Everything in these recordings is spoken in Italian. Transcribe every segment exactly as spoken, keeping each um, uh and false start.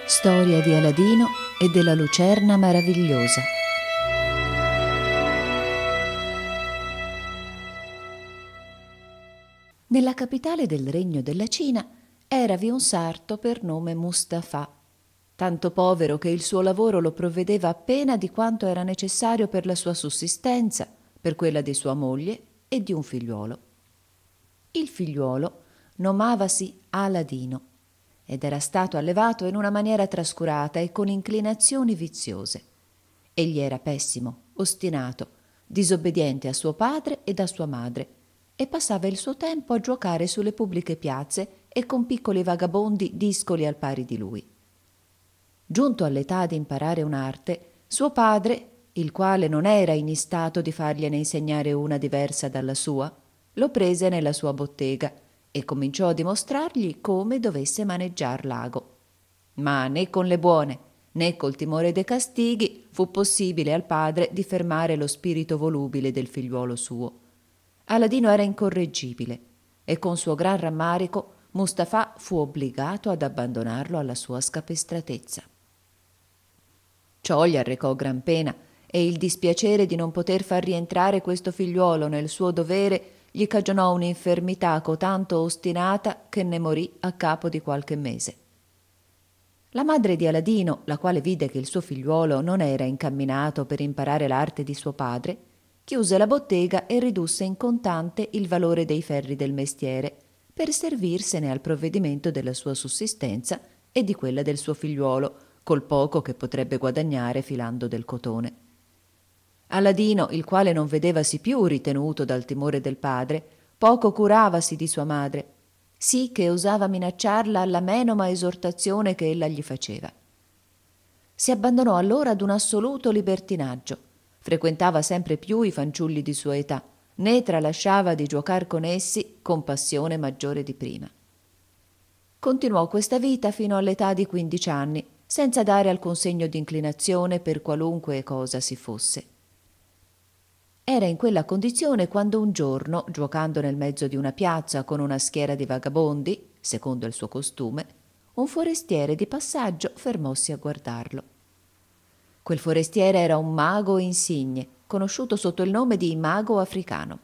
Storia di Aladino e della lucerna meravigliosa. Nella capitale del regno della Cina eravi un sarto per nome Mustafà, tanto povero che il suo lavoro lo provvedeva appena di quanto era necessario per la sua sussistenza, per quella di sua moglie e di un figliuolo. Il figliuolo nomavasi Aladino ed era stato allevato in una maniera trascurata e con inclinazioni viziose. Egli era pessimo, ostinato, disobbediente a suo padre ed a sua madre, e passava il suo tempo a giocare sulle pubbliche piazze e con piccoli vagabondi discoli al pari di lui. Giunto all'età di imparare un'arte, suo padre, il quale non era in istato di fargliene insegnare una diversa dalla sua, lo prese nella sua bottega e cominciò a dimostrargli come dovesse maneggiar l'ago. Ma né con le buone né col timore dei castighi fu possibile al padre di fermare lo spirito volubile del figliuolo suo. Aladino era incorreggibile e con suo gran rammarico Mustafà fu obbligato ad abbandonarlo alla sua scapestratezza. Ciò gli arrecò gran pena e il dispiacere di non poter far rientrare questo figliuolo nel suo dovere gli cagionò un'infermità cotanto ostinata che ne morì a capo di qualche mese. La madre di Aladino, la quale vide che il suo figliuolo non era incamminato per imparare l'arte di suo padre, chiuse la bottega e ridusse in contante il valore dei ferri del mestiere per servirsene al provvedimento della sua sussistenza e di quella del suo figliuolo, col poco che potrebbe guadagnare filando del cotone. Aladino, il quale non vedevasi più ritenuto dal timore del padre, poco curavasi di sua madre, sì che osava minacciarla alla menoma esortazione che ella gli faceva. Si abbandonò allora ad un assoluto libertinaggio, frequentava sempre più i fanciulli di sua età, né tralasciava di giuocar con essi con passione maggiore di prima. Continuò questa vita fino all'età di quindici anni, senza dare alcun segno di inclinazione per qualunque cosa si fosse. Era in quella condizione quando un giorno, giuocando nel mezzo di una piazza con una schiera di vagabondi, secondo il suo costume, un forestiere di passaggio fermossi a guardarlo. Quel forestiere era un mago insigne, conosciuto sotto il nome di mago africano.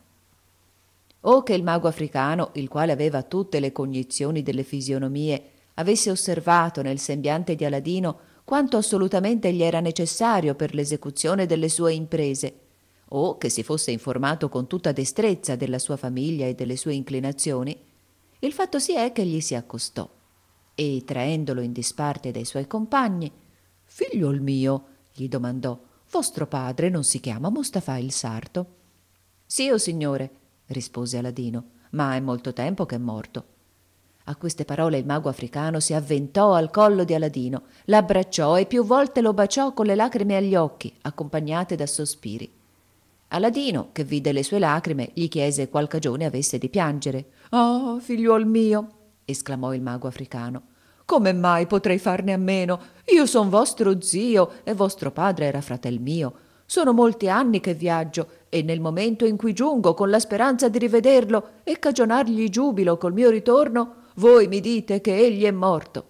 O che il mago africano, il quale aveva tutte le cognizioni delle fisionomie, avesse osservato nel sembiante di Aladino quanto assolutamente gli era necessario per l'esecuzione delle sue imprese, o che si fosse informato con tutta destrezza della sua famiglia e delle sue inclinazioni, il fatto si è che gli si accostò e, traendolo in disparte dai suoi compagni, «Figliuol mio», gli domandò, «vostro padre non si chiama Mustafà il sarto?» «Sì, o signore», rispose Aladino, «ma è molto tempo che è morto». A queste parole il mago africano si avventò al collo di Aladino, l'abbracciò e più volte lo baciò con le lacrime agli occhi, accompagnate da sospiri. Aladino, che vide le sue lacrime, gli chiese qual cagione avesse di piangere. «Ah, figliuol mio», esclamò il mago africano, «come mai potrei farne a meno? Io son vostro zio e vostro padre era fratel mio. Sono molti anni che viaggio e nel momento in cui giungo con la speranza di rivederlo e cagionargli giubilo col mio ritorno, voi mi dite che egli è morto».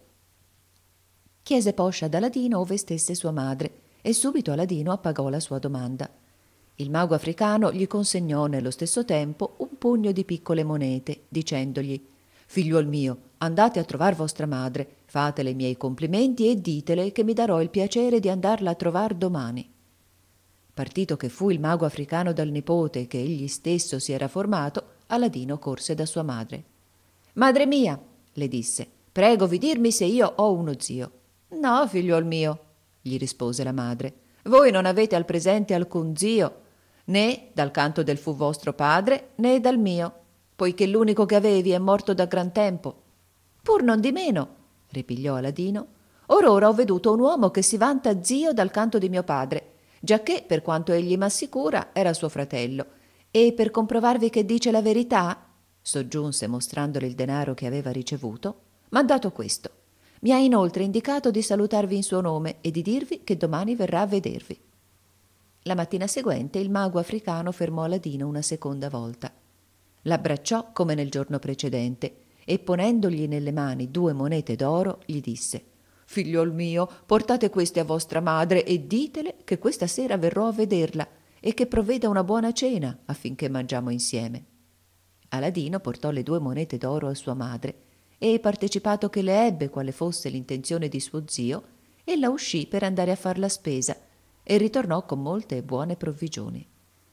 Chiese poscia ad Aladino ove stesse sua madre e subito Aladino appagò la sua domanda. Il mago africano gli consegnò nello stesso tempo un pugno di piccole monete, dicendogli «Figliuol mio, andate a trovar vostra madre, fatele i miei complimenti e ditele che mi darò il piacere di andarla a trovar domani». Partito che fu il mago africano dal nipote che egli stesso si era formato, Aladino corse da sua madre. «Madre mia», le disse, «pregovi dirmi se io ho uno zio». «No, figliuol mio», gli rispose la madre, «voi non avete al presente alcun zio, né dal canto del fu vostro padre, né dal mio, poiché l'unico che avevi è morto da gran tempo». «Pur non di meno», ripigliò Aladino, «or ora ho veduto un uomo che si vanta zio dal canto di mio padre, giacché, per quanto egli m'assicura, era suo fratello, e per comprovarvi che dice la verità», soggiunse mostrandole il denaro che aveva ricevuto, «m'ha dato questo. Mi ha inoltre indicato di salutarvi in suo nome e di dirvi che domani verrà a vedervi». La mattina seguente il mago africano fermò Aladino una seconda volta. L'abbracciò come nel giorno precedente e ponendogli nelle mani due monete d'oro gli disse Figliol mio, portate queste a vostra madre e ditele che questa sera verrò a vederla e che provveda una buona cena affinché mangiamo insieme. Aladino portò le due monete d'oro a sua madre e, partecipato che le ebbe quale fosse l'intenzione di suo zio, ella uscì per andare a far la spesa e ritornò con molte e buone provvigioni.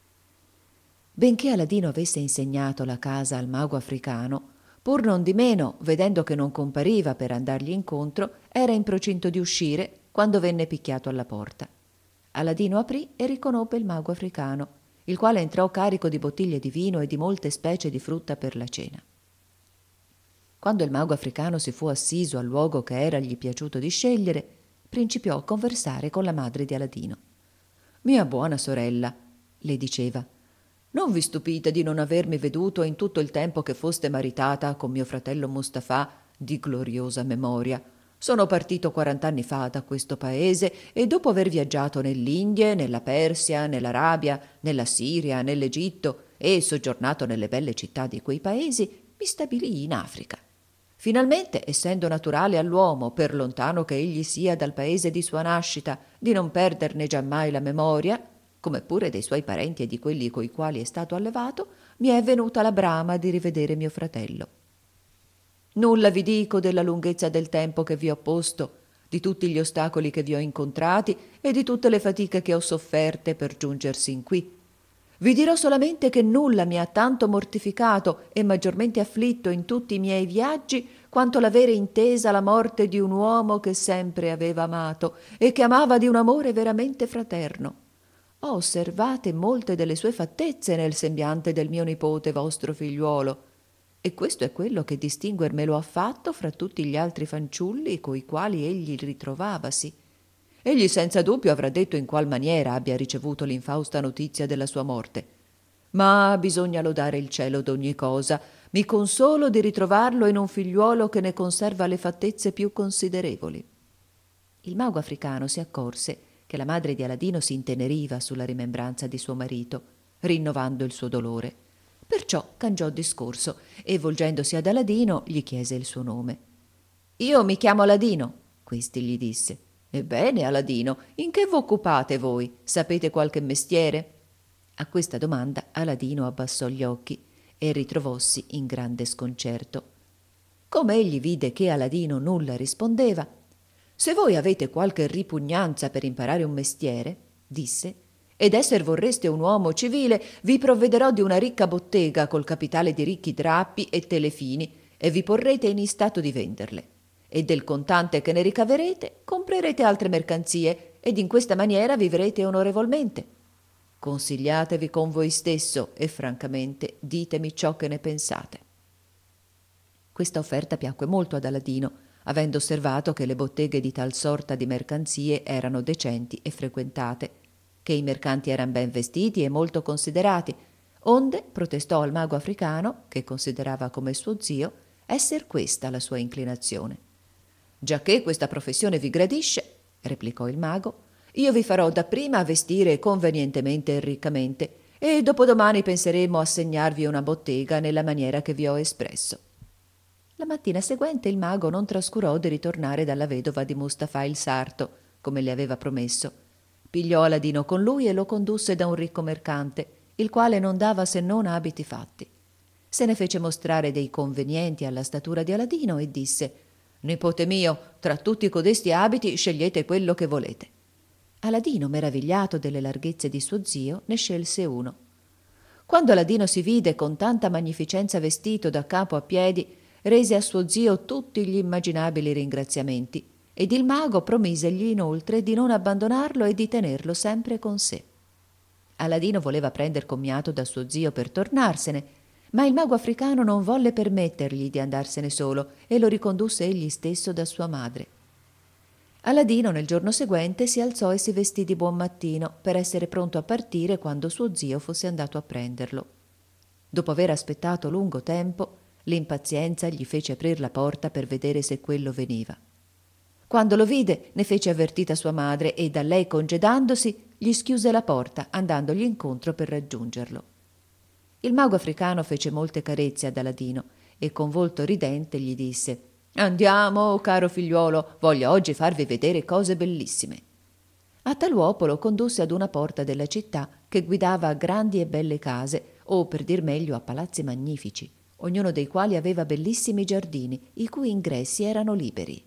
Benché Aladino avesse insegnato la casa al mago africano, pur non di meno, vedendo che non compariva per andargli incontro, era in procinto di uscire quando venne picchiato alla porta. Aladino aprì e riconobbe il mago africano, il quale entrò carico di bottiglie di vino e di molte specie di frutta per la cena. Quando il mago africano si fu assiso al luogo che eragli piaciuto di scegliere, principiò a conversare con la madre di Aladino. «Mia buona sorella», le diceva, «non vi stupite di non avermi veduto in tutto il tempo che foste maritata con mio fratello Mustafà di gloriosa memoria. Sono partito quarant'anni fa da questo paese e dopo aver viaggiato nell'Indie, nella Persia, nell'Arabia, nella Siria, nell'Egitto e soggiornato nelle belle città di quei paesi, mi stabilii in Africa. Finalmente, essendo naturale all'uomo, per lontano che egli sia dal paese di sua nascita, di non perderne giammai la memoria, come pure dei suoi parenti e di quelli coi quali è stato allevato, mi è venuta la brama di rivedere mio fratello. Nulla vi dico della lunghezza del tempo che vi ho posto, di tutti gli ostacoli che vi ho incontrati e di tutte le fatiche che ho sofferte per giunger sin qui. Vi dirò solamente che nulla mi ha tanto mortificato e maggiormente afflitto in tutti i miei viaggi quanto l'avere intesa la morte di un uomo che sempre aveva amato e che amava di un amore veramente fraterno. Ho osservate molte delle sue fattezze nel sembiante del mio nipote vostro figliuolo, e questo è quello che distinguermelo ha fatto fra tutti gli altri fanciulli coi quali egli ritrovavasi. Egli senza dubbio avrà detto in qual maniera abbia ricevuto l'infausta notizia della sua morte. Ma bisogna lodare il cielo d'ogni cosa. Mi consolo di ritrovarlo in un figliuolo che ne conserva le fattezze più considerevoli». Il mago africano si accorse che la madre di Aladino si inteneriva sulla rimembranza di suo marito, rinnovando il suo dolore. Perciò cangiò discorso e, volgendosi ad Aladino, gli chiese il suo nome. «Io mi chiamo Aladino», questi gli disse. «Ebbene, Aladino, in che v'occupate voi? Sapete qualche mestiere?» A questa domanda Aladino abbassò gli occhi e ritrovossi in grande sconcerto. Come egli vide che Aladino nulla rispondeva, «Se voi avete qualche ripugnanza per imparare un mestiere», disse, «ed esser vorreste un uomo civile, vi provvederò di una ricca bottega col capitale di ricchi drappi e telefini e vi porrete in istato di venderle. E del contante che ne ricaverete comprerete altre mercanzie ed in questa maniera vivrete onorevolmente. Consigliatevi con voi stesso e francamente ditemi ciò che ne pensate». Questa offerta piacque molto ad Aladino, avendo osservato che le botteghe di tal sorta di mercanzie erano decenti e frequentate, che i mercanti eran ben vestiti e molto considerati, onde protestò al mago africano, che considerava come suo zio, esser questa la sua inclinazione. «Giacché questa professione vi gradisce», replicò il mago, «io vi farò dapprima vestire convenientemente e riccamente, e dopodomani penseremo a segnarvi una bottega nella maniera che vi ho espresso». La mattina seguente il mago non trascurò di ritornare dalla vedova di Mustafà il sarto, come le aveva promesso. Pigliò Aladino con lui e lo condusse da un ricco mercante, il quale non dava se non abiti fatti. Se ne fece mostrare dei convenienti alla statura di Aladino e disse: «Nipote mio, tra tutti codesti abiti scegliete quello che volete». Aladino, meravigliato delle larghezze di suo zio, ne scelse uno. Quando Aladino si vide con tanta magnificenza vestito da capo a piedi, rese a suo zio tutti gli immaginabili ringraziamenti, ed il mago promisegli inoltre di non abbandonarlo e di tenerlo sempre con sé. Aladino voleva prender commiato da suo zio per tornarsene, ma il mago africano non volle permettergli di andarsene solo e lo ricondusse egli stesso da sua madre. Aladino nel giorno seguente si alzò e si vestì di buon mattino per essere pronto a partire quando suo zio fosse andato a prenderlo. Dopo aver aspettato lungo tempo, l'impazienza gli fece aprir la porta per vedere se quello veniva. Quando lo vide, ne fece avvertita sua madre e, da lei congedandosi, gli schiuse la porta, andandogli incontro per raggiungerlo. Il mago africano fece molte carezze ad Aladino e con volto ridente gli disse: Andiamo, caro figliuolo, voglio oggi farvi vedere cose bellissime. A tal uopo lo condusse ad una porta della città che guidava a grandi e belle case, o per dir meglio a palazzi magnifici, ognuno dei quali aveva bellissimi giardini, i cui ingressi erano liberi.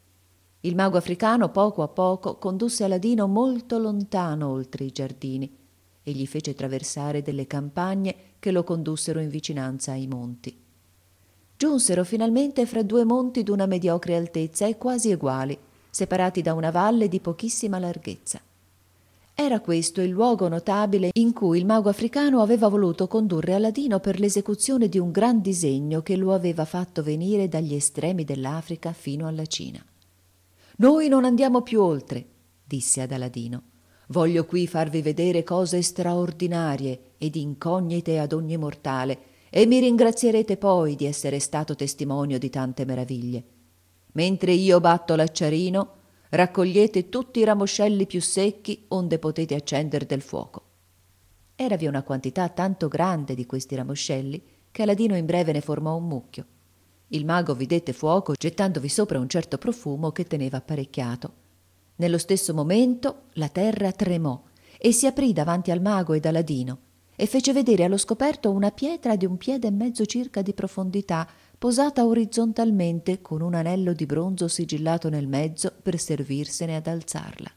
Il mago africano poco a poco condusse Aladino molto lontano oltre i giardini e gli fece traversare delle campagne che lo condussero in vicinanza ai monti. Giunsero finalmente fra due monti d'una mediocre altezza e quasi eguali, separati da una valle di pochissima larghezza. Era questo il luogo notabile in cui il mago africano aveva voluto condurre Aladino per l'esecuzione di un gran disegno che lo aveva fatto venire dagli estremi dell'Africa fino alla Cina. «Noi non andiamo più oltre», disse ad Aladino. «Voglio qui farvi vedere cose straordinarie ed incognite ad ogni mortale, e mi ringrazierete poi di essere stato testimonio di tante meraviglie. Mentre io batto l'acciarino, raccogliete tutti i ramoscelli più secchi onde potete accendere del fuoco». Eravi una quantità tanto grande di questi ramoscelli che Aladino in breve ne formò un mucchio. Il mago vi dette fuoco gettandovi sopra un certo profumo che teneva apparecchiato. Nello stesso momento la terra tremò e si aprì davanti al mago ed Aladino e fece vedere allo scoperto una pietra di un piede e mezzo circa di profondità, posata orizzontalmente con un anello di bronzo sigillato nel mezzo per servirsene ad alzarla.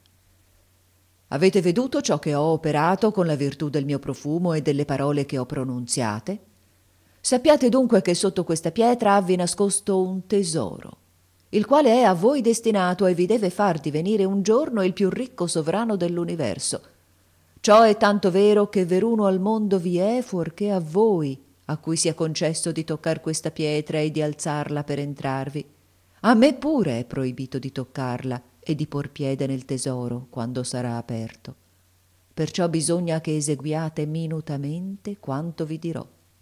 «Avete veduto ciò che ho operato con la virtù del mio profumo e delle parole che ho pronunziate? Sappiate dunque che sotto questa pietra havvi nascosto un tesoro, il quale è a voi destinato e vi deve far divenire un giorno il più ricco sovrano dell'universo. Ciò è tanto vero che veruno al mondo vi è fuorché a voi, a cui sia concesso di toccar questa pietra e di alzarla per entrarvi. A me pure è proibito di toccarla e di por piede nel tesoro quando sarà aperto. Perciò bisogna che eseguiate minutamente quanto vi dirò.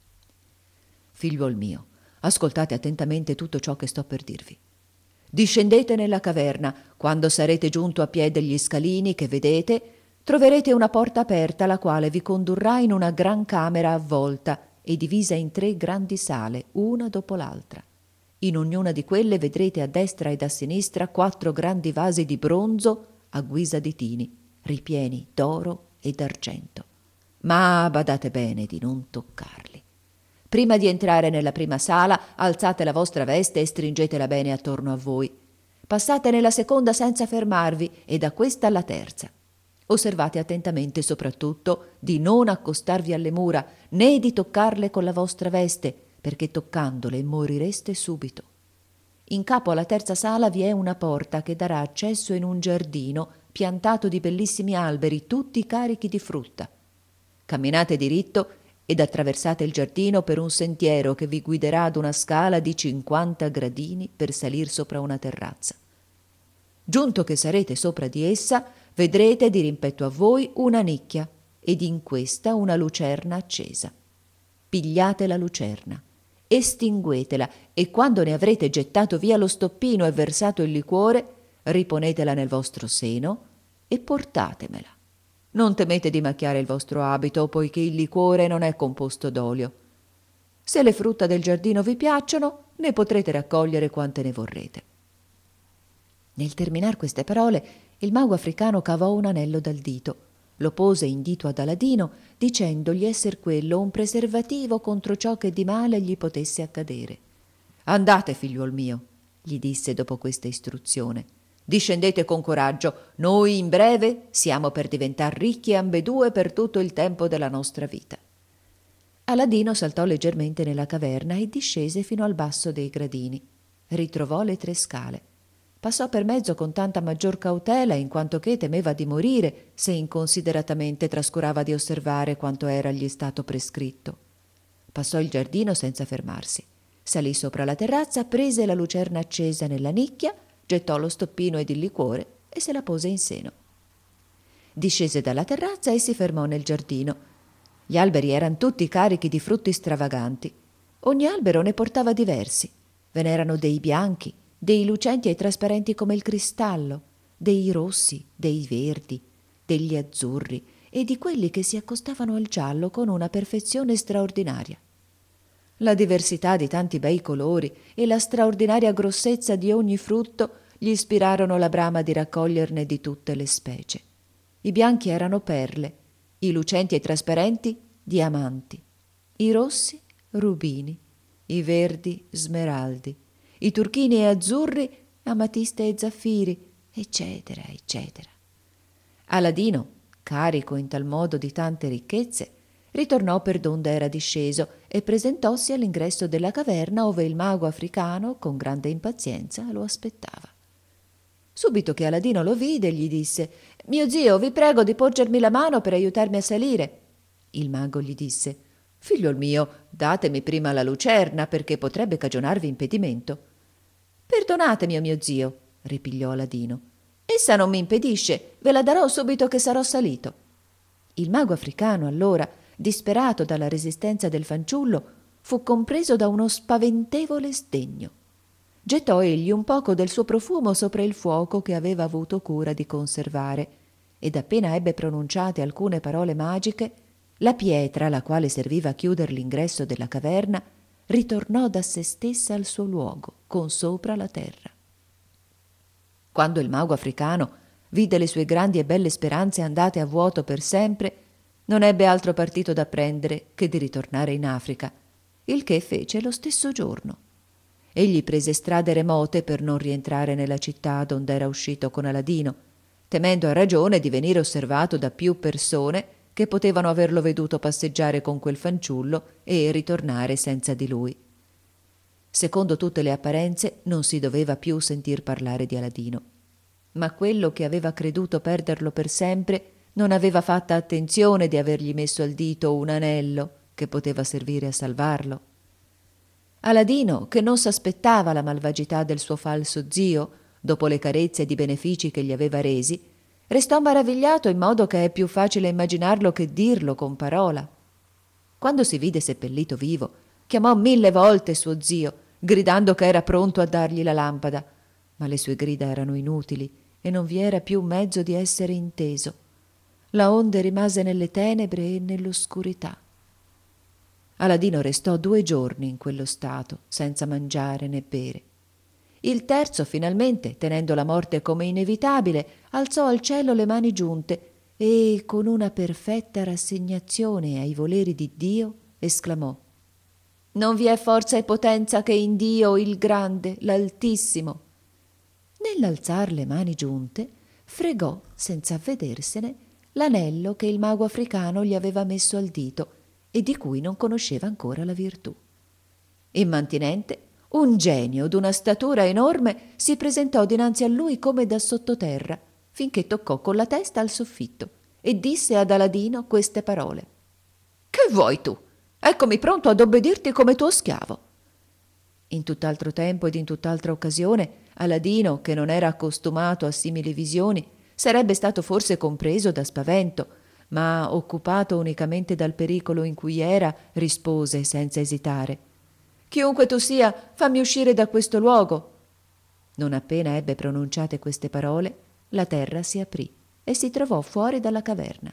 Figliuol mio, ascoltate attentamente tutto ciò che sto per dirvi. Discendete nella caverna. Quando sarete giunto a piè degli scalini che vedete, troverete una porta aperta, la quale vi condurrà in una gran camera avvolta e divisa in tre grandi sale, una dopo l'altra. In ognuna di quelle vedrete a destra ed a sinistra quattro grandi vasi di bronzo a guisa di tini, ripieni d'oro e d'argento. Ma badate bene di non toccarli. Prima di entrare nella prima sala, alzate la vostra veste e stringetela bene attorno a voi. Passate nella seconda senza fermarvi e da questa alla terza. Osservate attentamente soprattutto di non accostarvi alle mura né di toccarle con la vostra veste, perché toccandole morireste subito. In capo alla terza sala vi è una porta che darà accesso in un giardino piantato di bellissimi alberi, tutti carichi di frutta. Camminate diritto ed attraversate il giardino per un sentiero che vi guiderà ad una scala di cinquanta gradini per salir sopra una terrazza. Giunto che sarete sopra di essa, vedrete di rimpetto a voi una nicchia ed in questa una lucerna accesa. Pigliate la lucerna, estinguetela e quando ne avrete gettato via lo stoppino e versato il liquore, riponetela nel vostro seno e portatemela. Non temete di macchiare il vostro abito, poiché il liquore non è composto d'olio. Se le frutta del giardino vi piacciono, ne potrete raccogliere quante ne vorrete». Nel terminar queste parole, il mago africano cavò un anello dal dito, lo pose in dito ad Aladino, dicendogli esser quello un preservativo contro ciò che di male gli potesse accadere. «Andate, figliuol mio», gli disse dopo questa istruzione. «Discendete con coraggio, noi in breve siamo per diventar ricchi ambedue per tutto il tempo della nostra vita». Aladino saltò leggermente nella caverna e discese fino al basso dei gradini. Ritrovò le tre scale. Passò per mezzo con tanta maggior cautela in quanto che temeva di morire se inconsideratamente trascurava di osservare quanto era gli stato prescritto. Passò il giardino senza fermarsi. Salì sopra la terrazza, prese la lucerna accesa nella nicchia, gettò lo stoppino ed il liquore e se la pose in seno. Discese dalla terrazza e si fermò nel giardino. Gli alberi eran tutti carichi di frutti stravaganti. Ogni albero ne portava diversi. Ve n'erano dei bianchi, dei lucenti e trasparenti come il cristallo, dei rossi, dei verdi, degli azzurri e di quelli che si accostavano al giallo con una perfezione straordinaria. La diversità di tanti bei colori e la straordinaria grossezza di ogni frutto gli ispirarono la brama di raccoglierne di tutte le specie. I bianchi erano perle, i lucenti e trasparenti diamanti, i rossi rubini, i verdi smeraldi, i turchini e azzurri amatiste e zaffiri, eccetera, eccetera. Aladino, carico in tal modo di tante ricchezze, ritornò per donde era disceso e presentossi all'ingresso della caverna ove il mago africano, con grande impazienza, lo aspettava. Subito che Aladino lo vide, gli disse: «Mio zio, vi prego di porgermi la mano per aiutarmi a salire». Il mago gli disse: «Figliol mio, datemi prima la lucerna, perché potrebbe cagionarvi impedimento». «Perdonatemi, mio zio», ripigliò Aladino. «Essa non mi impedisce, ve la darò subito che sarò salito». Il mago africano, allora, disperato dalla resistenza del fanciullo, fu compreso da uno spaventevole sdegno. Gettò egli un poco del suo profumo sopra il fuoco che aveva avuto cura di conservare, ed appena ebbe pronunciate alcune parole magiche, la pietra, la quale serviva a chiudere l'ingresso della caverna, ritornò da se stessa al suo luogo, con sopra la terra. Quando il mago africano vide le sue grandi e belle speranze andate a vuoto per sempre, non ebbe altro partito da prendere che di ritornare in Africa, il che fece lo stesso giorno. Egli prese strade remote per non rientrare nella città donde era uscito con Aladino, temendo a ragione di venire osservato da più persone che potevano averlo veduto passeggiare con quel fanciullo e ritornare senza di lui. Secondo tutte le apparenze non si doveva più sentir parlare di Aladino, ma quello che aveva creduto perderlo per sempre non aveva fatta attenzione di avergli messo al dito un anello che poteva servire a salvarlo. Aladino, che non s'aspettava la malvagità del suo falso zio, dopo le carezze ed i benefici che gli aveva resi, restò maravigliato in modo che è più facile immaginarlo che dirlo con parola. Quando si vide seppellito vivo, chiamò mille volte suo zio, gridando che era pronto a dargli la lampada, ma le sue grida erano inutili e non vi era più mezzo di essere inteso. La onde rimase nelle tenebre e nell'oscurità. Aladino restò due giorni in quello stato, senza mangiare né bere. Il terzo, finalmente, tenendo la morte come inevitabile, alzò al cielo le mani giunte e, con una perfetta rassegnazione ai voleri di Dio, esclamò: «Non vi è forza e potenza che in Dio il grande, l'Altissimo». Nell'alzar le mani giunte, fregò, senza avvedersene, l'anello che il mago africano gli aveva messo al dito e di cui non conosceva ancora la virtù. Immantinente, un genio d'una statura enorme si presentò dinanzi a lui come da sottoterra, finché toccò con la testa al soffitto e disse ad Aladino queste parole: «Che vuoi tu? Eccomi pronto ad obbedirti come tuo schiavo». In tutt'altro tempo ed in tutt'altra occasione, Aladino, che non era accostumato a simili visioni, sarebbe stato forse compreso da spavento, ma occupato unicamente dal pericolo in cui era, rispose senza esitare: «Chiunque tu sia, fammi uscire da questo luogo». Non appena ebbe pronunciate queste parole, la terra si aprì e si trovò fuori dalla caverna.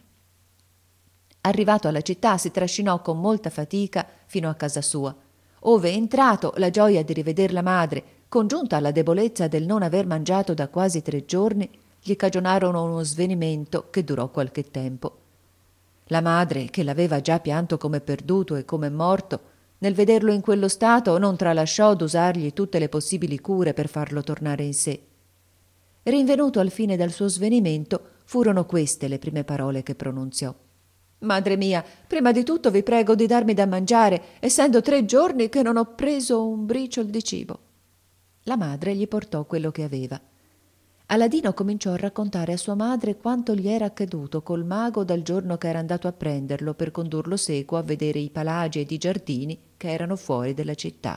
Arrivato alla città, si trascinò con molta fatica fino a casa sua, ove, entrato, la gioia di riveder la madre, congiunta alla debolezza del non aver mangiato da quasi tre giorni, gli cagionarono uno svenimento che durò qualche tempo. La madre, che l'aveva già pianto come perduto e come morto, nel vederlo in quello stato non tralasciò d'usargli tutte le possibili cure per farlo tornare in sé. Rinvenuto al fine dal suo svenimento, furono queste le prime parole che pronunziò: «Madre mia, prima di tutto vi prego di darmi da mangiare, essendo tre giorni che non ho preso un briciol di cibo». La madre gli portò quello che aveva. Aladino cominciò a raccontare a sua madre quanto gli era accaduto col mago dal giorno che era andato a prenderlo per condurlo seco a vedere i palagi ed i giardini che erano fuori della città.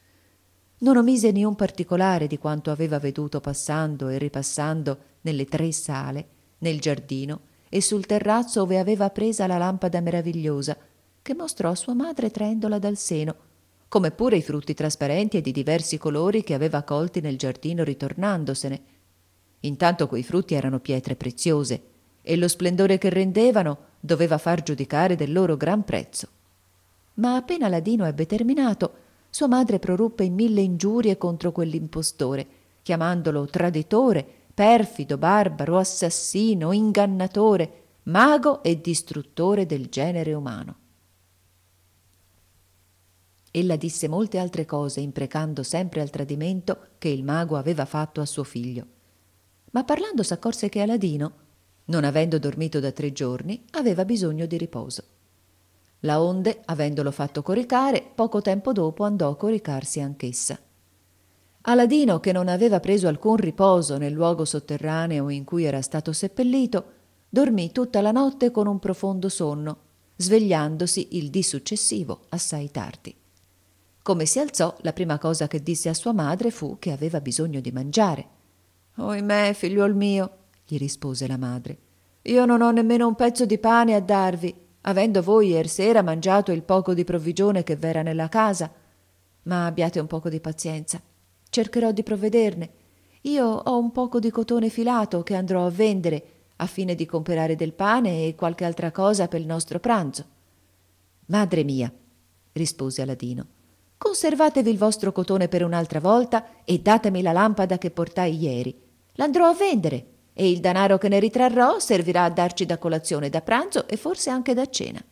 Non omise niun particolare di quanto aveva veduto passando e ripassando nelle tre sale, nel giardino e sul terrazzo ove aveva presa la lampada meravigliosa, che mostrò a sua madre traendola dal seno, come pure i frutti trasparenti e di diversi colori che aveva colti nel giardino ritornandosene. Intanto quei frutti erano pietre preziose e lo splendore che rendevano doveva far giudicare del loro gran prezzo. Ma appena Aladino ebbe terminato, sua madre proruppe in mille ingiurie contro quell'impostore, chiamandolo traditore, perfido, barbaro, assassino, ingannatore, mago e distruttore del genere umano. Ella disse molte altre cose, imprecando sempre al tradimento che il mago aveva fatto a suo figlio. Ma parlando s'accorse che Aladino, non avendo dormito da tre giorni, aveva bisogno di riposo. Laonde, avendolo fatto coricare, poco tempo dopo andò a coricarsi anch'essa. Aladino, che non aveva preso alcun riposo nel luogo sotterraneo in cui era stato seppellito, dormì tutta la notte con un profondo sonno, svegliandosi il dì successivo assai tardi. Come si alzò, la prima cosa che disse a sua madre fu che aveva bisogno di mangiare. «Ohimè, figliuol mio», gli rispose la madre, «io non ho nemmeno un pezzo di pane a darvi, avendo voi iersera mangiato il poco di provvigione che v'era nella casa. Ma abbiate un poco di pazienza, cercherò di provvederne. Io ho un poco di cotone filato che andrò a vendere, a fine di comperare del pane e qualche altra cosa per il nostro pranzo». «Madre mia», rispose Aladino, «conservatevi il vostro cotone per un'altra volta e datemi la lampada che portai ieri. L'andrò a vendere e il danaro che ne ritrarrò servirà a darci da colazione, da pranzo e forse anche da cena».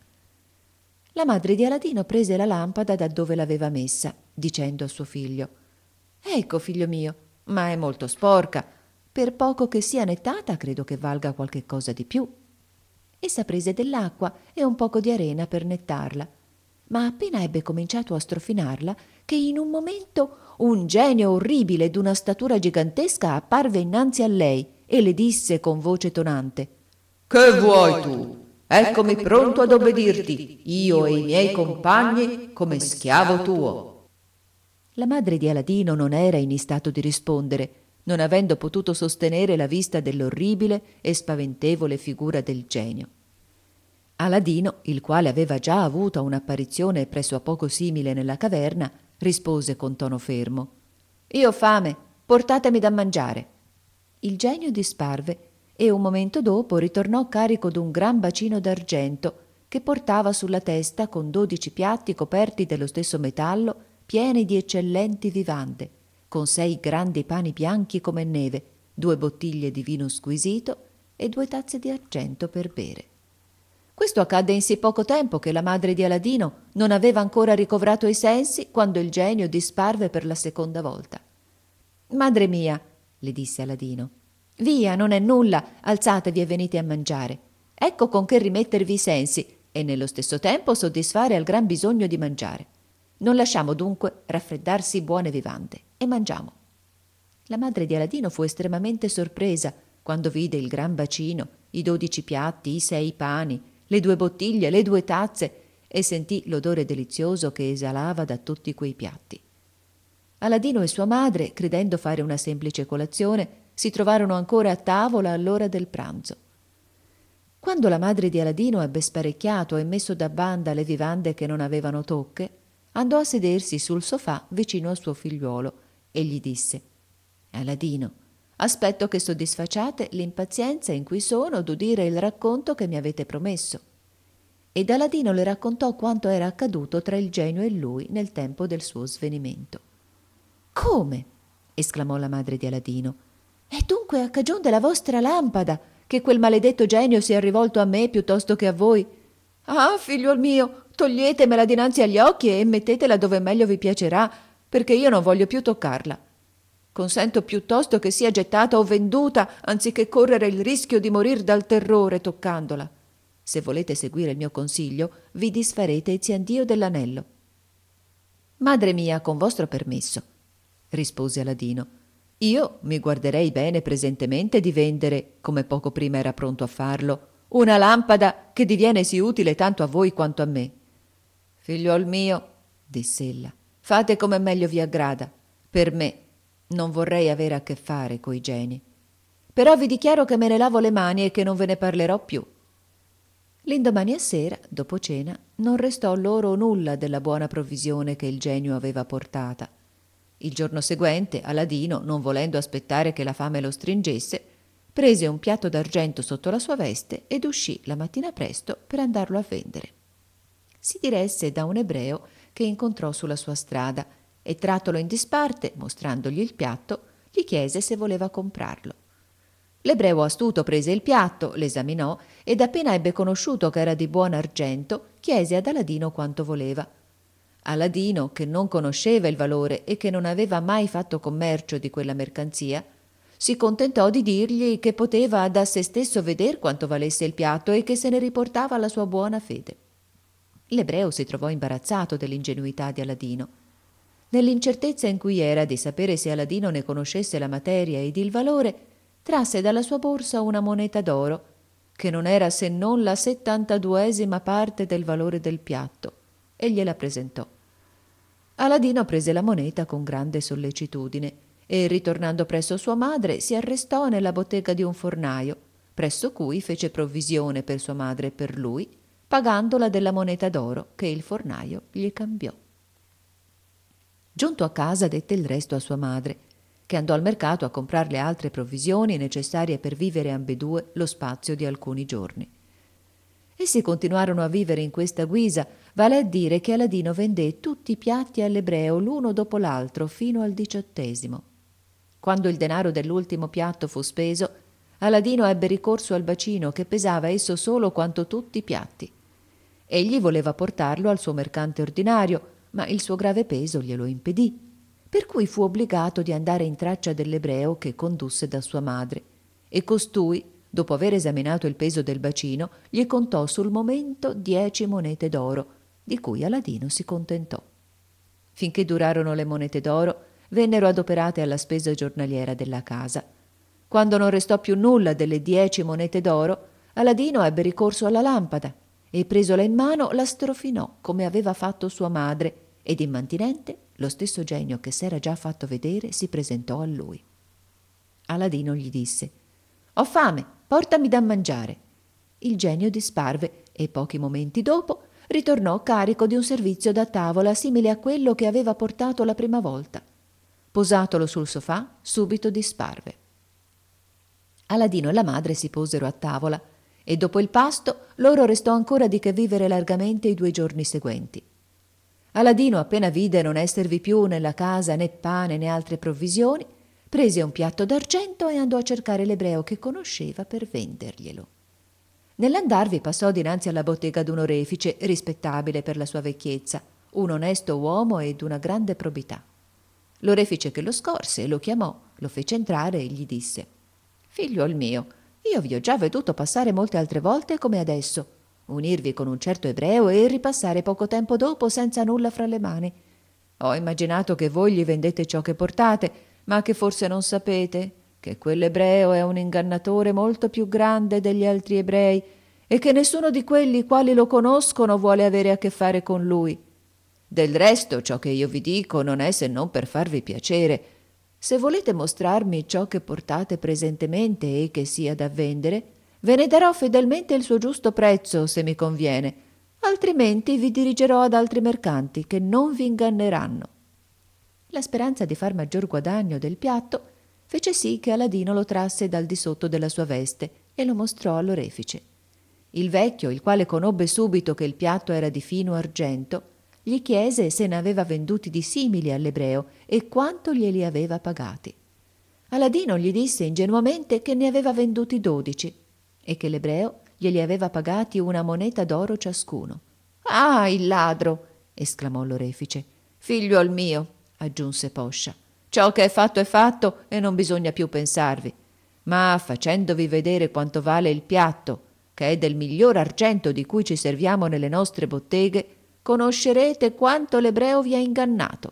La madre di Aladino prese la lampada da dove l'aveva messa, dicendo a suo figlio: «Ecco, figlio mio, ma è molto sporca. Per poco che sia nettata, credo che valga qualche cosa di più». Essa prese dell'acqua e un poco di arena per nettarla, ma appena ebbe cominciato a strofinarla, che in un momento un genio orribile d'una statura gigantesca apparve innanzi a lei e le disse con voce tonante: «Che vuoi tu? Eccomi pronto ad obbedirti, io e i miei compagni, come schiavo tuo». La madre di Aladino non era in stato di rispondere, non avendo potuto sostenere la vista dell'orribile e spaventevole figura del genio. Aladino, il quale aveva già avuto un'apparizione presso a poco simile nella caverna, rispose con tono fermo: «Io ho fame, portatemi da mangiare». Il genio disparve e un momento dopo ritornò carico d'un gran bacino d'argento che portava sulla testa con dodici piatti coperti dello stesso metallo, pieni di eccellenti vivande, con sei grandi pani bianchi come neve, due bottiglie di vino squisito e due tazze di argento per bere. Questo accadde in sì poco tempo che la madre di Aladino non aveva ancora ricovrato i sensi quando il genio disparve per la seconda volta. «Madre mia», le disse Aladino, «via, non è nulla, alzatevi e venite a mangiare. Ecco con che rimettervi i sensi e nello stesso tempo soddisfare al gran bisogno di mangiare. Non lasciamo dunque raffreddarsi buone vivande e mangiamo». La madre di Aladino fu estremamente sorpresa quando vide il gran bacino, i dodici piatti, i sei pani, le due bottiglie, le due tazze, e sentì l'odore delizioso che esalava da tutti quei piatti. Aladino e sua madre, credendo fare una semplice colazione, si trovarono ancora a tavola all'ora del pranzo. Quando la madre di Aladino ebbe sparecchiato e messo da banda le vivande che non avevano tocche, andò a sedersi sul sofà vicino al suo figliuolo e gli disse: «Aladino, aspetto che soddisfacciate l'impazienza in cui sono d'udire il racconto che mi avete promesso». Ed Aladino le raccontò quanto era accaduto tra il genio e lui nel tempo del suo svenimento. «Come?» esclamò la madre di Aladino. «È dunque a cagion della vostra lampada che quel maledetto genio si è rivolto a me piuttosto che a voi? Ah, figliuol mio, toglietemela dinanzi agli occhi e mettetela dove meglio vi piacerà, perché io non voglio più toccarla. Consento piuttosto che sia gettata o venduta anziché correre il rischio di morir dal terrore toccandola. Se volete seguire il mio consiglio, vi disfarete eziandio dell'anello». «Madre mia, con vostro permesso», rispose Aladino, «io mi guarderei bene presentemente di vendere, come poco prima era pronto a farlo, una lampada che diviene sì utile tanto a voi quanto a me». «Figliuol mio», diss'ella, «fate come meglio vi aggrada. Per me non vorrei avere a che fare coi geni. Però vi dichiaro che me ne lavo le mani e che non ve ne parlerò più». L'indomani a sera, dopo cena, non restò loro nulla della buona provvisione che il genio aveva portata. Il giorno seguente Aladino, non volendo aspettare che la fame lo stringesse, prese un piatto d'argento sotto la sua veste ed uscì la mattina presto per andarlo a vendere. si diresse da un ebreo che incontrò sulla sua strada e, trattolo in disparte, mostrandogli il piatto, gli chiese se voleva comprarlo. L'ebreo astuto prese il piatto, l'esaminò ed appena ebbe conosciuto che era di buon argento, chiese ad Aladino quanto voleva. Aladino, che non conosceva il valore e che non aveva mai fatto commercio di quella mercanzia, si contentò di dirgli che poteva da se stesso veder quanto valesse il piatto e che se ne riportava alla sua buona fede. L'ebreo si trovò imbarazzato dell'ingenuità di Aladino. Nell'incertezza in cui era di sapere se Aladino ne conoscesse la materia ed il valore, trasse dalla sua borsa una moneta d'oro, che non era se non la settantaduesima parte del valore del piatto, e gliela presentò. Aladino prese la moneta con grande sollecitudine e, ritornando presso sua madre, si arrestò nella bottega di un fornaio, presso cui fece provvisione per sua madre e per lui, pagandola della moneta d'oro che il fornaio gli cambiò. Giunto a casa dette il resto a sua madre, che andò al mercato a comprar le altre provvisioni necessarie per vivere ambedue lo spazio di alcuni giorni. Essi continuarono a vivere in questa guisa, vale a dire che Aladino vendé tutti i piatti all'ebreo l'uno dopo l'altro fino al diciottesimo. Quando il denaro dell'ultimo piatto fu speso, Aladino ebbe ricorso al bacino che pesava esso solo quanto tutti i piatti. Egli voleva portarlo al suo mercante ordinario, ma il suo grave peso glielo impedì, per cui fu obbligato di andare in traccia dell'ebreo che condusse da sua madre, e costui, dopo aver esaminato il peso del bacino, gli contò sul momento dieci monete d'oro, di cui Aladino si contentò. Finché durarono le monete d'oro, vennero adoperate alla spesa giornaliera della casa. Quando non restò più nulla delle dieci monete d'oro, Aladino ebbe ricorso alla lampada e, presola in mano, la strofinò come aveva fatto sua madre, ed immantinente lo stesso genio che s'era già fatto vedere si presentò a lui. Aladino gli disse: «Ho fame, portami da mangiare». Il genio disparve e pochi momenti dopo ritornò carico di un servizio da tavola simile a quello che aveva portato la prima volta. Posatolo sul sofà, subito disparve. Aladino e la madre si posero a tavola e dopo il pasto loro restò ancora di che vivere largamente i due giorni seguenti. Aladino, appena vide non esservi più nella casa né pane né altre provvisioni, prese un piatto d'argento e andò a cercare l'ebreo che conosceva per venderglielo. Nell'andarvi passò dinanzi alla bottega d'un orefice rispettabile per la sua vecchiezza, un onesto uomo e d'una grande probità. L'orefice che lo scorse lo chiamò, lo fece entrare e gli disse: «Figliuol mio, io vi ho già veduto passare molte altre volte come adesso, unirvi con un certo ebreo e ripassare poco tempo dopo senza nulla fra le mani. Ho immaginato che voi gli vendete ciò che portate, ma che forse non sapete che quell'ebreo è un ingannatore molto più grande degli altri ebrei e che nessuno di quelli quali lo conoscono vuole avere a che fare con lui. Del resto ciò che io vi dico non è se non per farvi piacere. Se volete mostrarmi ciò che portate presentemente e che sia da vendere, ve ne darò fedelmente il suo giusto prezzo, se mi conviene, altrimenti vi dirigerò ad altri mercanti che non vi inganneranno». La speranza di far maggior guadagno del piatto fece sì che Aladino lo trasse dal di sotto della sua veste e lo mostrò all'orefice. Il vecchio, il quale conobbe subito che il piatto era di fino argento, gli chiese se ne aveva venduti di simili all'ebreo e quanto glieli aveva pagati. Aladino gli disse ingenuamente che ne aveva venduti dodici e che l'ebreo glieli aveva pagati una moneta d'oro ciascuno. «Ah, il ladro!» esclamò l'orefice. «Figliuol mio», aggiunse Poscia, «ciò che è fatto è fatto e non bisogna più pensarvi. Ma facendovi vedere quanto vale il piatto, che è del miglior argento di cui ci serviamo nelle nostre botteghe, conoscerete quanto l'ebreo vi ha ingannato».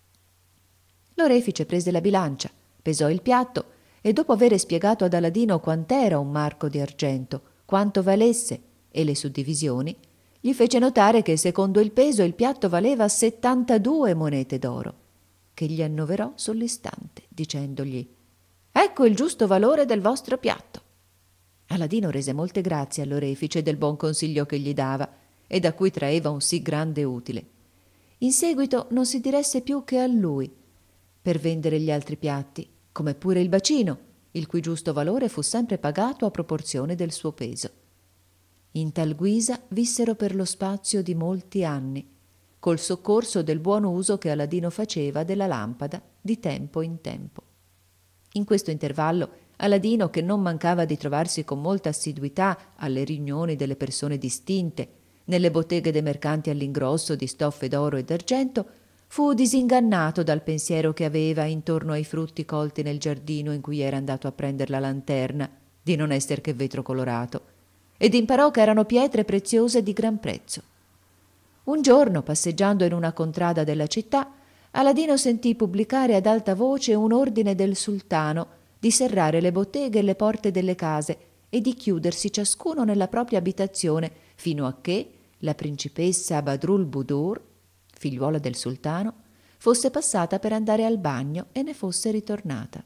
L'orefice prese la bilancia, pesò il piatto e dopo avere spiegato ad Aladino quant'era un marco di argento, quanto valesse e le suddivisioni, gli fece notare che secondo il peso il piatto valeva settantadue monete d'oro, che gli annoverò sull'istante, dicendogli: «Ecco il giusto valore del vostro piatto». Aladino rese molte grazie all'orefice del buon consiglio che gli dava e da cui traeva un sì grande utile. In seguito non si diresse più che a lui per vendere gli altri piatti, come pure il bacino, il cui giusto valore fu sempre pagato a proporzione del suo peso. In tal guisa vissero per lo spazio di molti anni, col soccorso del buon uso che Aladino faceva della lampada di tempo in tempo. In questo intervallo Aladino, che non mancava di trovarsi con molta assiduità alle riunioni delle persone distinte, nelle botteghe dei mercanti all'ingrosso di stoffe d'oro e d'argento, fu disingannato dal pensiero che aveva intorno ai frutti colti nel giardino in cui era andato a prender la lanterna, di non esser che vetro colorato, ed imparò che erano pietre preziose di gran prezzo. Un giorno, passeggiando in una contrada della città, Aladino sentì pubblicare ad alta voce un ordine del sultano di serrare le botteghe e le porte delle case e di chiudersi ciascuno nella propria abitazione fino a che la principessa Badrul Budur, figliuola del sultano, fosse passata per andare al bagno e ne fosse ritornata.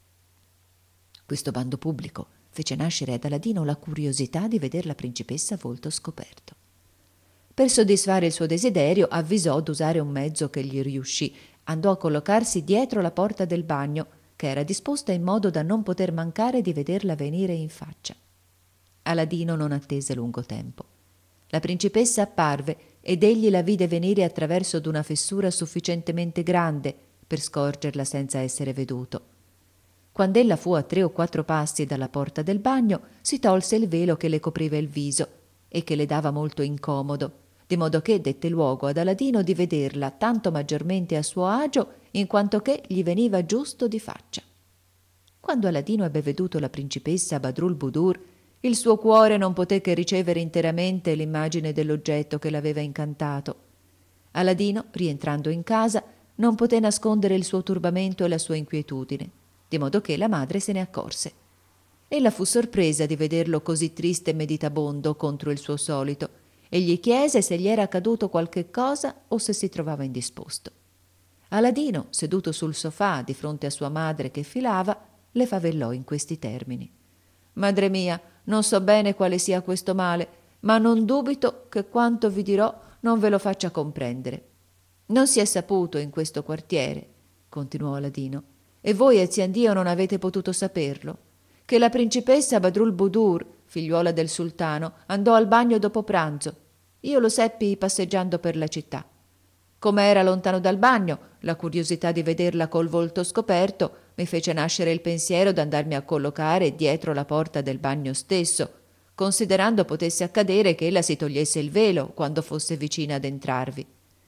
Questo bando pubblico fece nascere ad Aladino la curiosità di veder la principessa a volto scoperto. Per soddisfare il suo desiderio avvisò d'usare un mezzo che gli riuscì. Andò a collocarsi dietro la porta del bagno, che era disposta in modo da non poter mancare di vederla venire in faccia. Aladino non attese lungo tempo. La principessa apparve ed egli la vide venire attraverso d'una fessura sufficientemente grande per scorgerla senza essere veduto. Quand'ella fu a tre o quattro passi dalla porta del bagno, si tolse il velo che le copriva il viso e che le dava molto incomodo, di modo che dette luogo ad Aladino di vederla tanto maggiormente a suo agio in quanto che gli veniva giusto di faccia. Quando Aladino ebbe veduto la principessa Badrul Budur, il suo cuore non poté che ricevere interamente l'immagine dell'oggetto che l'aveva incantato. Aladino, rientrando in casa, non poté nascondere il suo turbamento e la sua inquietudine, di modo che la madre se ne accorse. Ella fu sorpresa di vederlo così triste e meditabondo contro il suo solito e gli chiese se gli era accaduto qualche cosa o se si trovava indisposto. Aladino, seduto sul sofà di fronte a sua madre che filava, le favellò in questi termini: «Madre mia, non so bene quale sia questo male, ma non dubito che quanto vi dirò non ve lo faccia comprendere. Non si è saputo in questo quartiere, continuò Aladino, e voi eziandio non avete potuto saperlo, che la principessa Badrul Budur, figliuola del sultano, andò al bagno dopo pranzo. Io lo seppi passeggiando per la città. Come era lontano dal bagno, la curiosità di vederla col volto scoperto mi fece nascere il pensiero d'andarmi a collocare dietro la porta del bagno stesso, considerando potesse accadere che ella si togliesse il velo quando fosse vicina ad entrarvi.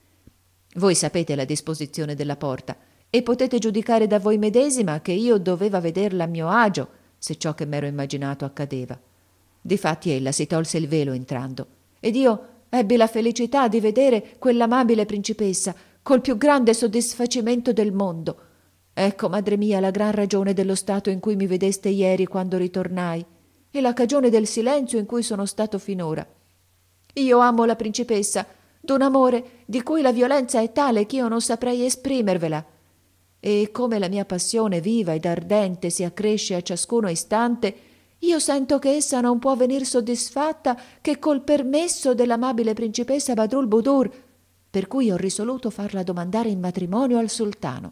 Voi sapete la disposizione della porta e potete giudicare da voi medesima che io doveva vederla a mio agio se ciò che m'ero immaginato accadeva. Difatti ella si tolse il velo entrando ed io ebbi la felicità di vedere quell'amabile principessa col più grande soddisfacimento del mondo. Ecco, madre mia, la gran ragione dello stato in cui mi vedeste ieri quando ritornai e la cagione del silenzio in cui sono stato finora. Io amo la principessa d'un amore di cui la violenza è tale che io non saprei esprimervela. E come la mia passione viva ed ardente si accresce a ciascuno istante, io sento che essa non può venir soddisfatta che col permesso dell'amabile principessa Badrul Budur, per cui ho risoluto farla domandare in matrimonio al sultano».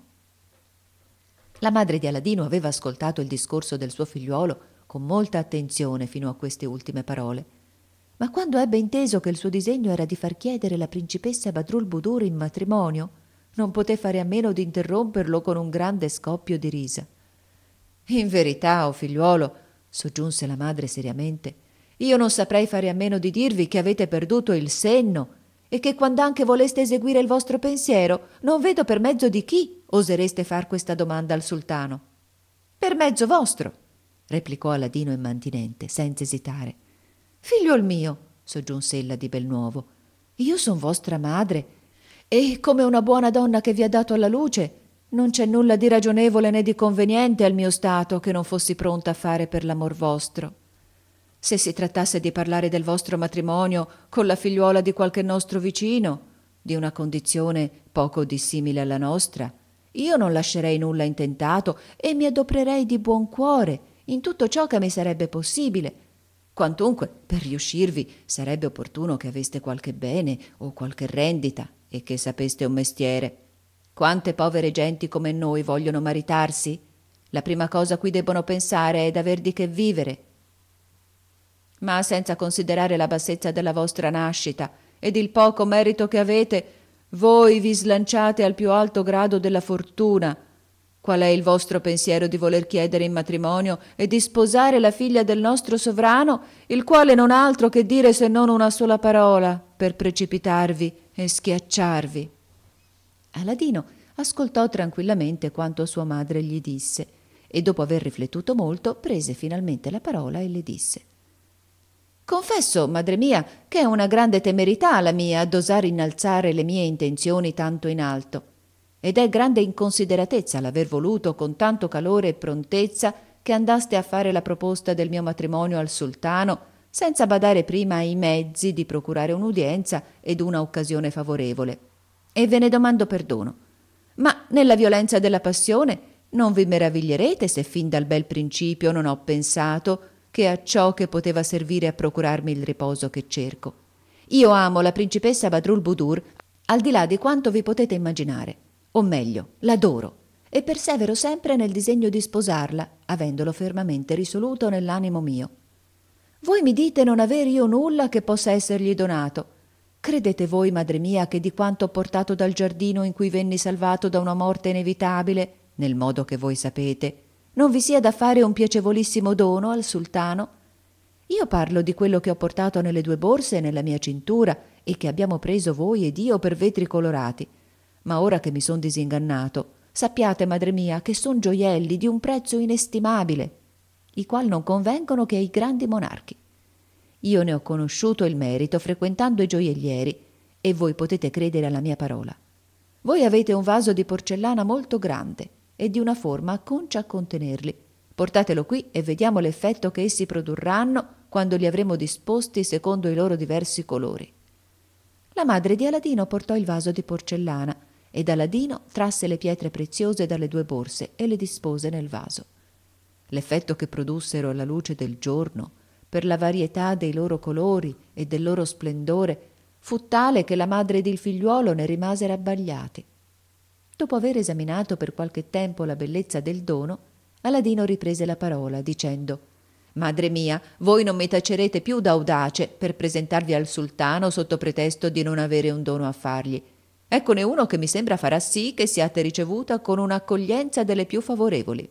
La madre di Aladino aveva ascoltato il discorso del suo figliuolo con molta attenzione fino a queste ultime parole, ma quando ebbe inteso che il suo disegno era di far chiedere la principessa Badrul Budur in matrimonio, non poté fare a meno di interromperlo con un grande scoppio di risa. «In verità, o figliuolo», soggiunse la madre seriamente, «io non saprei fare a meno di dirvi che avete perduto il senno e che quand'anche voleste eseguire il vostro pensiero non vedo per mezzo di chi osereste far questa domanda al sultano». «Per mezzo vostro», replicò Aladino immantinente, senza esitare. «Figliuol mio», soggiunse ella di bel nuovo, «io son vostra madre e, come una buona donna che vi ha dato alla luce, non c'è nulla di ragionevole né di conveniente al mio stato che non fossi pronta a fare per l'amor vostro. Se si trattasse di parlare del vostro matrimonio con la figliuola di qualche nostro vicino, di una condizione poco dissimile alla nostra, io non lascerei nulla intentato e mi adoprerei di buon cuore in tutto ciò che mi sarebbe possibile. Quantunque, per riuscirvi, sarebbe opportuno che aveste qualche bene o qualche rendita e che sapeste un mestiere. Quante povere genti come noi vogliono maritarsi? La prima cosa a cui debbono pensare è d'aver di che vivere». ma senza considerare la bassezza della vostra nascita ed il poco merito che avete, voi vi slanciate al più alto grado della fortuna. Qual è il vostro pensiero di voler chiedere in matrimonio e di sposare la figlia del nostro sovrano, il quale non ha altro che dire se non una sola parola per precipitarvi e schiacciarvi?» Aladino ascoltò tranquillamente quanto sua madre gli disse e dopo aver riflettuto molto prese finalmente la parola e le disse: «Confesso, madre mia, che è una grande temerità la mia d'osare innalzare le mie intenzioni tanto in alto, ed è grande inconsideratezza l'aver voluto con tanto calore e prontezza che andaste a fare la proposta del mio matrimonio al sultano, senza badare prima ai mezzi di procurare un'udienza ed una occasione favorevole. E ve ne domando perdono. Ma nella violenza della passione non vi meraviglierete se fin dal bel principio non ho pensato che a ciò che poteva servire a procurarmi il riposo che cerco. Io amo la principessa Badrulbudur al di là di quanto vi potete immaginare, o meglio, l'adoro, e persevero sempre nel disegno di sposarla, avendolo fermamente risoluto nell'animo mio. Voi mi dite non aver io nulla che possa essergli donato. Credete voi, madre mia, che di quanto ho portato dal giardino in cui venni salvato da una morte inevitabile, nel modo che voi sapete, non vi sia da fare un piacevolissimo dono al sultano? Io parlo di quello che ho portato nelle due borse e nella mia cintura e che abbiamo preso voi ed io per vetri colorati. Ma ora che mi son disingannato, sappiate, madre mia, che son gioielli di un prezzo inestimabile, i quali non convengono che ai grandi monarchi. Io ne ho conosciuto il merito frequentando i gioiellieri e voi potete credere alla mia parola. Voi avete un vaso di porcellana molto grande e di una forma concia a contenerli. Portatelo qui e vediamo l'effetto che essi produrranno quando li avremo disposti secondo i loro diversi colori». La madre di Aladino portò il vaso di porcellana ed Aladino trasse le pietre preziose dalle due borse e le dispose nel vaso. L'effetto che produssero alla luce del giorno, per la varietà dei loro colori e del loro splendore, fu tale che la madre ed il figliuolo ne rimasero abbagliati. Dopo aver esaminato per qualche tempo la bellezza del dono, Aladino riprese la parola, dicendo: «Madre mia, voi non mi tacerete più d'audace per presentarvi al sultano sotto pretesto di non avere un dono a fargli. Eccone uno che mi sembra farà sì che siate ricevuta con un'accoglienza delle più favorevoli».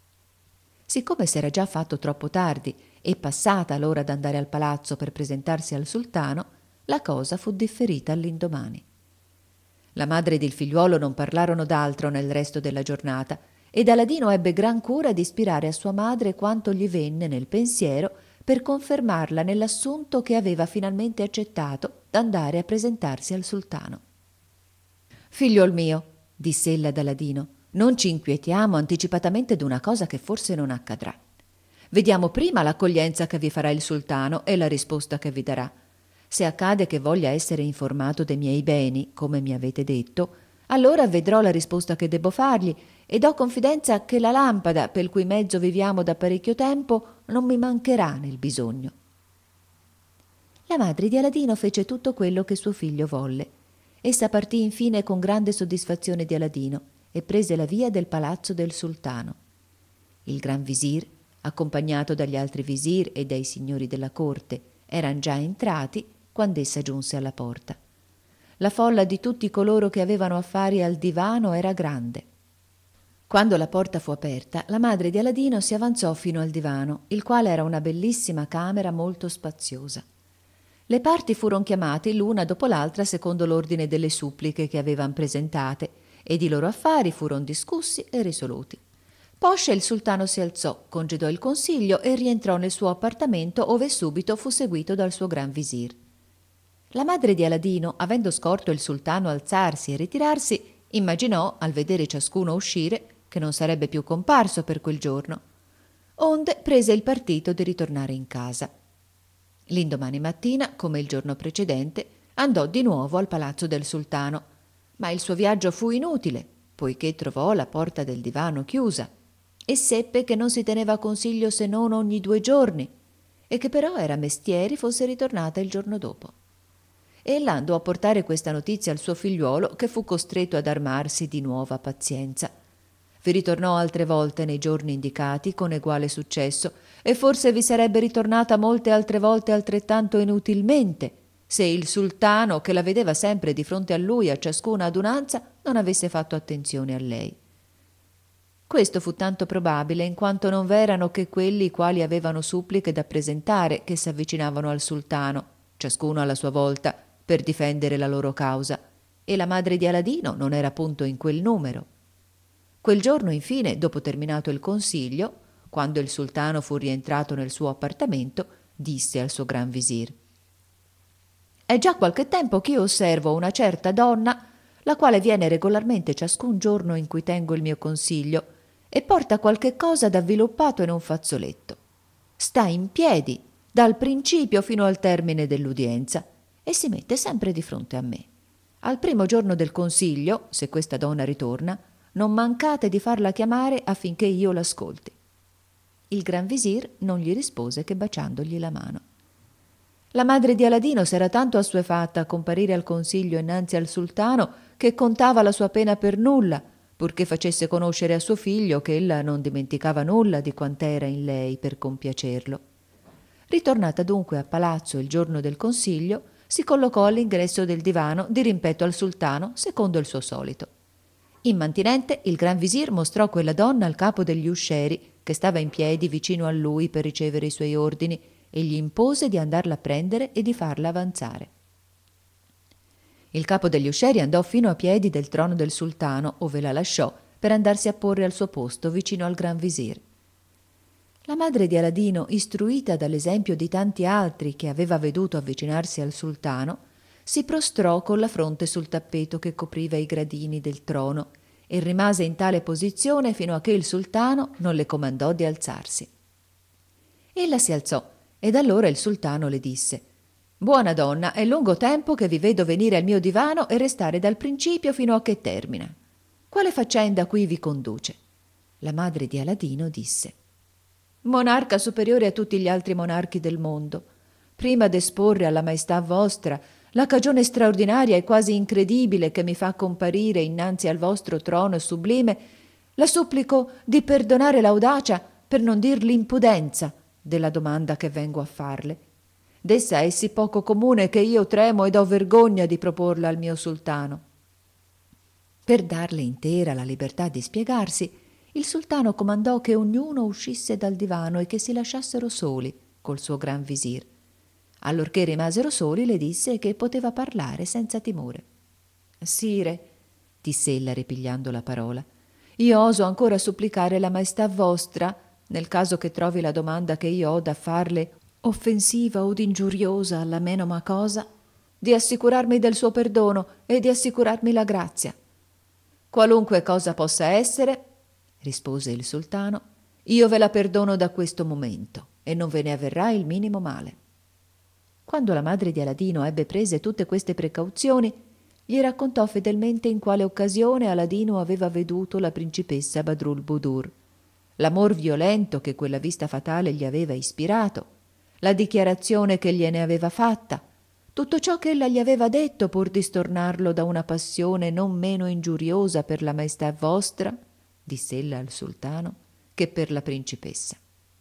Siccome s'era già fatto troppo tardi e passata l'ora d'andare al palazzo per presentarsi al sultano, la cosa fu differita all'indomani. La madre ed il figliuolo non parlarono d'altro nel resto della giornata ed Aladino ebbe gran cura di ispirare a sua madre quanto gli venne nel pensiero per confermarla nell'assunto che aveva finalmente accettato d'andare a presentarsi al sultano. «Figliol mio», disse ella ad Aladino, «non ci inquietiamo anticipatamente d'una cosa che forse non accadrà. Vediamo prima l'accoglienza che vi farà il sultano e la risposta che vi darà. Se accade che voglia essere informato dei miei beni, come mi avete detto, allora vedrò la risposta che debbo fargli ed ho confidenza che la lampada, per cui mezzo viviamo da parecchio tempo, non mi mancherà nel bisogno». La madre di Aladino fece tutto quello che suo figlio volle. Essa partì infine con grande soddisfazione di Aladino e prese la via del palazzo del sultano. Il gran visir, accompagnato dagli altri visir e dai signori della corte, eran già entrati quand'essa giunse alla porta. La folla di tutti coloro che avevano affari al divano era grande. Quando la porta fu aperta, la madre di Aladino si avanzò fino al divano, il quale era una bellissima camera molto spaziosa. Le parti furono chiamate l'una dopo l'altra secondo l'ordine delle suppliche che avevan presentate, ed i loro affari furono discussi e risoluti. Poscia il sultano si alzò, congedò il consiglio e rientrò nel suo appartamento, ove subito fu seguito dal suo gran visir. La madre di Aladino, avendo scorto il sultano alzarsi e ritirarsi, immaginò, al vedere ciascuno uscire, che non sarebbe più comparso per quel giorno. Onde prese il partito di ritornare in casa. L'indomani mattina, come il giorno precedente, andò di nuovo al palazzo del sultano, ma il suo viaggio fu inutile, poiché trovò la porta del divano chiusa e seppe che non si teneva consiglio se non ogni due giorni e che però era mestieri fosse ritornata il giorno dopo. Ella andò a portare questa notizia al suo figliuolo, che fu costretto ad armarsi di nuova pazienza. Vi ritornò altre volte nei giorni indicati con eguale successo, e forse vi sarebbe ritornata molte altre volte altrettanto inutilmente, se il sultano, che la vedeva sempre di fronte a lui a ciascuna adunanza, non avesse fatto attenzione a lei. Questo fu tanto probabile in quanto non v'erano che quelli i quali avevano suppliche da presentare che s'avvicinavano al sultano, ciascuno alla sua volta, per difendere la loro causa, e la madre di Aladino non era punto in quel numero. Quel giorno, infine, dopo terminato il consiglio, quando il sultano fu rientrato nel suo appartamento, disse al suo gran visir: «È già qualche tempo che io osservo una certa donna, la quale viene regolarmente ciascun giorno in cui tengo il mio consiglio e porta qualche cosa d'avviluppato in un fazzoletto. Sta in piedi dal principio fino al termine dell'udienza e si mette sempre di fronte a me. Al primo giorno del consiglio, se questa donna ritorna, non mancate di farla chiamare affinché io l'ascolti». Il gran visir non gli rispose che baciandogli la mano. La madre di Aladino s'era tanto assuefatta a comparire al consiglio innanzi al sultano che contava la sua pena per nulla, purché facesse conoscere a suo figlio che ella non dimenticava nulla di quant'era in lei per compiacerlo. Ritornata dunque a palazzo il giorno del consiglio, si collocò all'ingresso del divano di rimpetto al sultano secondo il suo solito. Immantinente, il gran visir mostrò quella donna al capo degli uscieri, che stava in piedi vicino a lui per ricevere i suoi ordini, e gli impose di andarla a prendere e di farla avanzare. Il capo degli uscieri andò fino a piedi del trono del sultano, ove la lasciò, per andarsi a porre al suo posto vicino al gran visir. La madre di Aladino, istruita dall'esempio di tanti altri che aveva veduto avvicinarsi al sultano, si prostrò con la fronte sul tappeto che copriva i gradini del trono e rimase in tale posizione fino a che il sultano non le comandò di alzarsi. Ella si alzò ed allora il sultano le disse: «Buona donna, è lungo tempo che vi vedo venire al mio divano e restare dal principio fino a che termina. Quale faccenda qui vi conduce?» La madre di Aladino disse: «Monarca superiore a tutti gli altri monarchi del mondo, prima d'esporre alla maestà vostra la cagione straordinaria e quasi incredibile che mi fa comparire innanzi al vostro trono sublime, la supplico di perdonare l'audacia, per non dir l'impudenza, della domanda che vengo a farle. D'essa è sì poco comune che io tremo ed ho vergogna di proporla al mio sultano». Per darle intera la libertà di spiegarsi, il sultano comandò che ognuno uscisse dal divano e che si lasciassero soli col suo gran visir. Allorché rimasero soli, le disse che poteva parlare senza timore. «Sire», disse ella ripigliando la parola, «io oso ancora supplicare la maestà vostra, nel caso che trovi la domanda che io ho da farle offensiva od ingiuriosa alla menoma cosa, di assicurarmi del suo perdono e di assicurarmi la grazia». «Qualunque cosa possa essere», rispose il sultano, «io ve la perdono da questo momento e non ve ne avverrà il minimo male». Quando la madre di Aladino ebbe prese tutte queste precauzioni, gli raccontò fedelmente in quale occasione Aladino aveva veduto la principessa Badrulbudur, l'amor violento che quella vista fatale gli aveva ispirato, la dichiarazione che gliene aveva fatta, tutto ciò che ella gli aveva detto pur di stornarlo da una passione non meno ingiuriosa per la maestà vostra, disse ella al sultano, che per la principessa.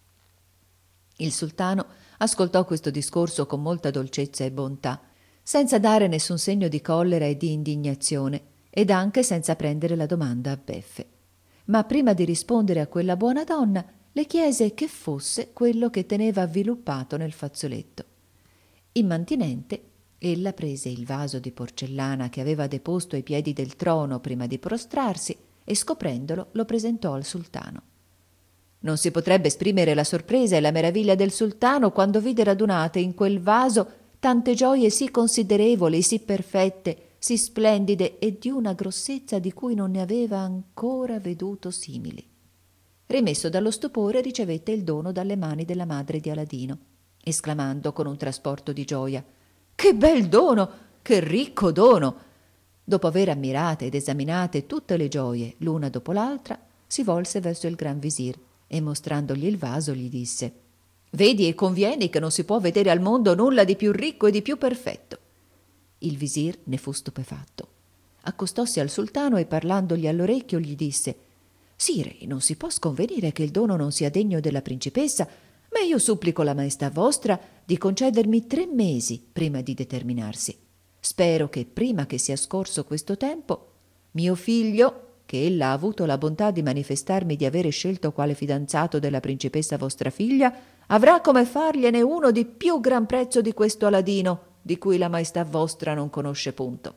Il sultano ascoltò questo discorso con molta dolcezza e bontà, senza dare nessun segno di collera e di indignazione, ed anche senza prendere la domanda a beffe. Ma prima di rispondere a quella buona donna, le chiese che fosse quello che teneva avviluppato nel fazzoletto. Immantinente, ella prese il vaso di porcellana che aveva deposto ai piedi del trono prima di prostrarsi e scoprendolo lo presentò al sultano. Non si potrebbe esprimere la sorpresa e la meraviglia del sultano quando vide radunate in quel vaso tante gioie sì considerevoli, sì perfette, sì splendide e di una grossezza di cui non ne aveva ancora veduto simili. Rimesso dallo stupore, ricevette il dono dalle mani della madre di Aladino, esclamando con un trasporto di gioia: «Che bel dono! Che ricco dono!» Dopo aver ammirate ed esaminate tutte le gioie l'una dopo l'altra, si volse verso il gran visir e mostrandogli il vaso gli disse: «Vedi e convieni che non si può vedere al mondo nulla di più ricco e di più perfetto». Il visir ne fu stupefatto. Accostossi al sultano e parlandogli all'orecchio gli disse: Sire, non si può sconvenire che il dono non sia degno della principessa, ma io supplico la maestà vostra di concedermi tre mesi prima di determinarsi. Spero che prima che sia scorso questo tempo, mio figlio, che ella ha avuto la bontà di manifestarmi di avere scelto quale fidanzato della principessa vostra figlia, avrà come fargliene uno di più gran prezzo di questo Aladino, di cui la maestà vostra non conosce punto.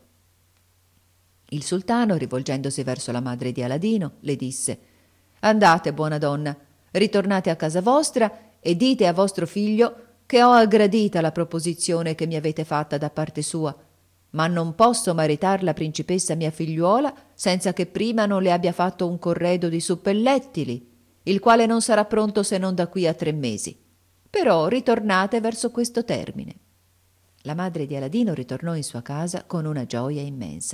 Il sultano, rivolgendosi verso la madre di Aladino, le disse: «Andate, buona donna, ritornate a casa vostra e dite a vostro figlio che ho aggradita la proposizione che mi avete fatta da parte sua, ma non posso maritar la principessa mia figliuola senza che prima non le abbia fatto un corredo di suppellettili, il quale non sarà pronto se non da qui a tre mesi. Però ritornate verso questo termine». La madre di Aladino ritornò in sua casa con una gioia immensa.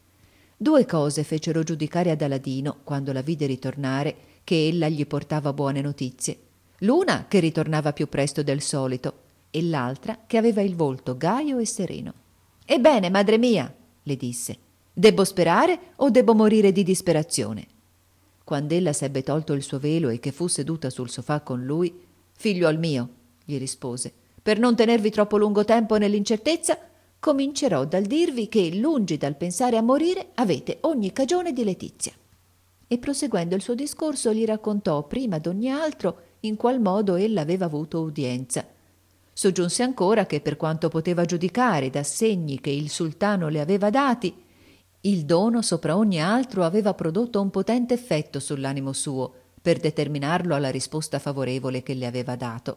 Due cose fecero giudicare ad Aladino, quando la vide ritornare, che ella gli portava buone notizie. L'una che ritornava più presto del solito e l'altra che aveva il volto gaio e sereno. «Ebbene, madre mia», le disse, «debbo sperare o debbo morire di disperazione?» Quand'ella sebbe tolto il suo velo e che fu seduta sul sofà con lui: «Figliuol mio», gli rispose, «per non tenervi troppo lungo tempo nell'incertezza, comincerò dal dirvi che, lungi dal pensare a morire, avete ogni cagione di letizia». E proseguendo il suo discorso gli raccontò prima d'ogni altro in qual modo ella aveva avuto udienza. Soggiunse ancora che, per quanto poteva giudicare da segni che il sultano le aveva dati, il dono sopra ogni altro aveva prodotto un potente effetto sull'animo suo per determinarlo alla risposta favorevole che le aveva dato.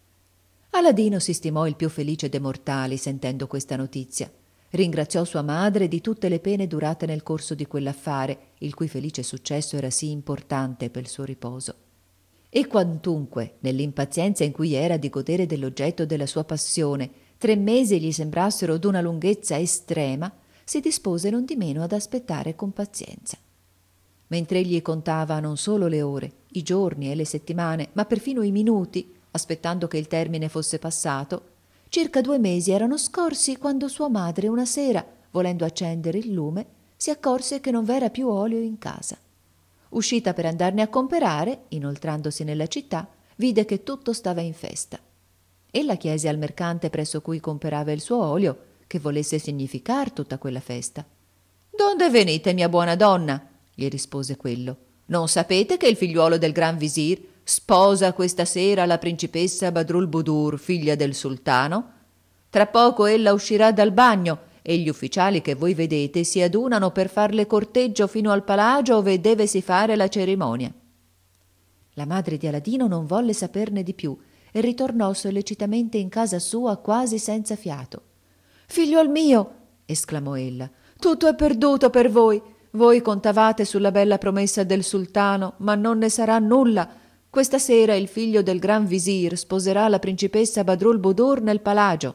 Aladino si stimò il più felice de mortali sentendo questa notizia. Ringraziò sua madre di tutte le pene durate nel corso di quell'affare, il cui felice successo era sì importante per il suo riposo. E quantunque, nell'impazienza in cui era di godere dell'oggetto della sua passione, tre mesi gli sembrassero d'una lunghezza estrema, si dispose non di meno ad aspettare con pazienza. Mentre egli contava non solo le ore, i giorni e le settimane, ma perfino i minuti, aspettando che il termine fosse passato, circa due mesi erano scorsi quando sua madre una sera, volendo accendere il lume, si accorse che non v'era più olio in casa. Uscita per andarne a comperare, inoltrandosi nella città, vide che tutto stava in festa. Ella chiese al mercante presso cui comperava il suo olio che volesse significar tutta quella festa. «Donde venite, mia buona donna?» gli rispose quello. «Non sapete che il figliuolo del gran visir sposa questa sera la principessa Badrulbudur, figlia del sultano? Tra poco ella uscirà dal bagno e gli ufficiali che voi vedete si adunano per farle corteggio fino al palagio ove devesi fare la cerimonia». La madre di Aladino non volle saperne di più e ritornò sollecitamente in casa sua quasi senza fiato. «Figliuol mio», esclamò ella, «tutto è perduto per voi. Voi contavate sulla bella promessa del sultano, ma non ne sarà nulla. Questa sera il figlio del gran visir sposerà la principessa Badrulbudur nel palagio».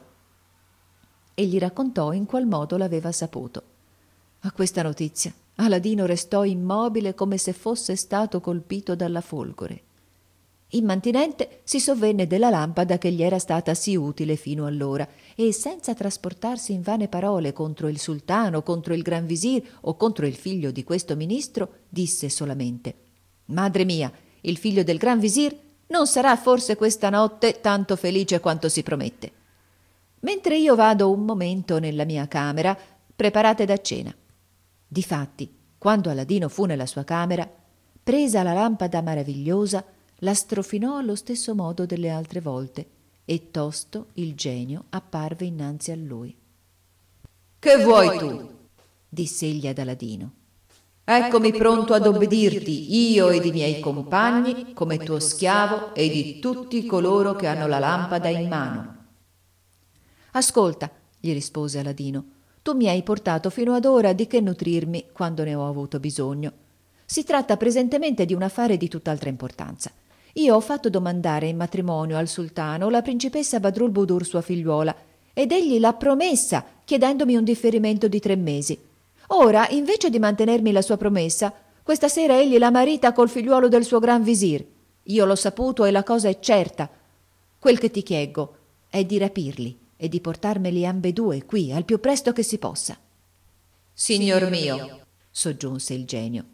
E gli raccontò in qual modo l'aveva saputo. A questa notizia Aladino restò immobile come se fosse stato colpito dalla folgore. Immantinente si sovvenne della lampada che gli era stata sì utile fino allora e, senza trasportarsi in vane parole contro il sultano, contro il gran visir o contro il figlio di questo ministro, disse solamente: «Madre mia, il figlio del gran visir non sarà forse questa notte tanto felice quanto si promette. Mentre io vado un momento nella mia camera, preparate da cena». Difatti, quando Aladino fu nella sua camera, presa la lampada maravigliosa, la strofinò allo stesso modo delle altre volte e tosto il genio apparve innanzi a lui. «Che vuoi tu?» disse egli ad Aladino. «Eccomi pronto ad obbedirti, io ed i miei compagni, come tuo schiavo e di tutti coloro che hanno la lampada in mano». «Ascolta», gli rispose Aladino, «tu mi hai portato fino ad ora di che nutrirmi quando ne ho avuto bisogno. Si tratta presentemente di un affare di tutt'altra importanza. Io ho fatto domandare in matrimonio al sultano la principessa Badrulbudur, sua figliuola, ed egli l'ha promessa, chiedendomi un differimento di tre mesi. Ora, invece di mantenermi la sua promessa, questa sera egli la marita col figliuolo del suo gran visir. Io l'ho saputo e la cosa è certa. Quel che ti chieggo è di rapirli e di portarmeli ambedue qui al più presto che si possa». «Signor mio», soggiunse il genio,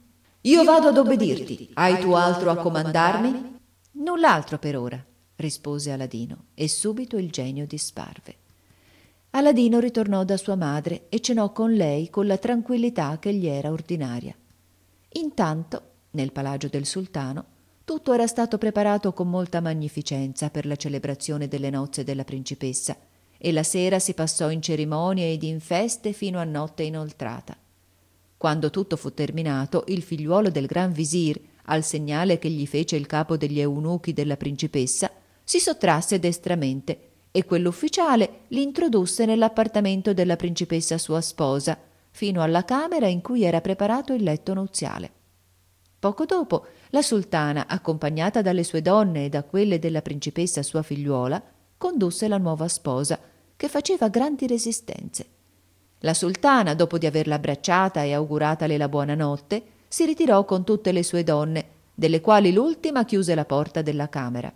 Io vado ad obbedirti. Hai tu altro a comandarmi? Null'altro per ora, rispose Aladino, e subito il genio disparve. Aladino ritornò da sua madre e cenò con lei con la tranquillità che gli era ordinaria. Intanto, nel palagio del sultano, tutto era stato preparato con molta magnificenza per la celebrazione delle nozze della principessa, e la sera si passò in cerimonie ed in feste fino a notte inoltrata. Quando tutto fu terminato, il figliuolo del gran visir, al segnale che gli fece il capo degli eunuchi della principessa, si sottrasse destramente, e quell'ufficiale l'introdusse nell'appartamento della principessa sua sposa, fino alla camera in cui era preparato il letto nuziale. Poco dopo, la sultana, accompagnata dalle sue donne e da quelle della principessa sua figliuola, condusse la nuova sposa, che faceva grandi resistenze. La sultana, dopo di averla abbracciata e auguratale la buonanotte, si ritirò con tutte le sue donne, delle quali l'ultima chiuse la porta della camera.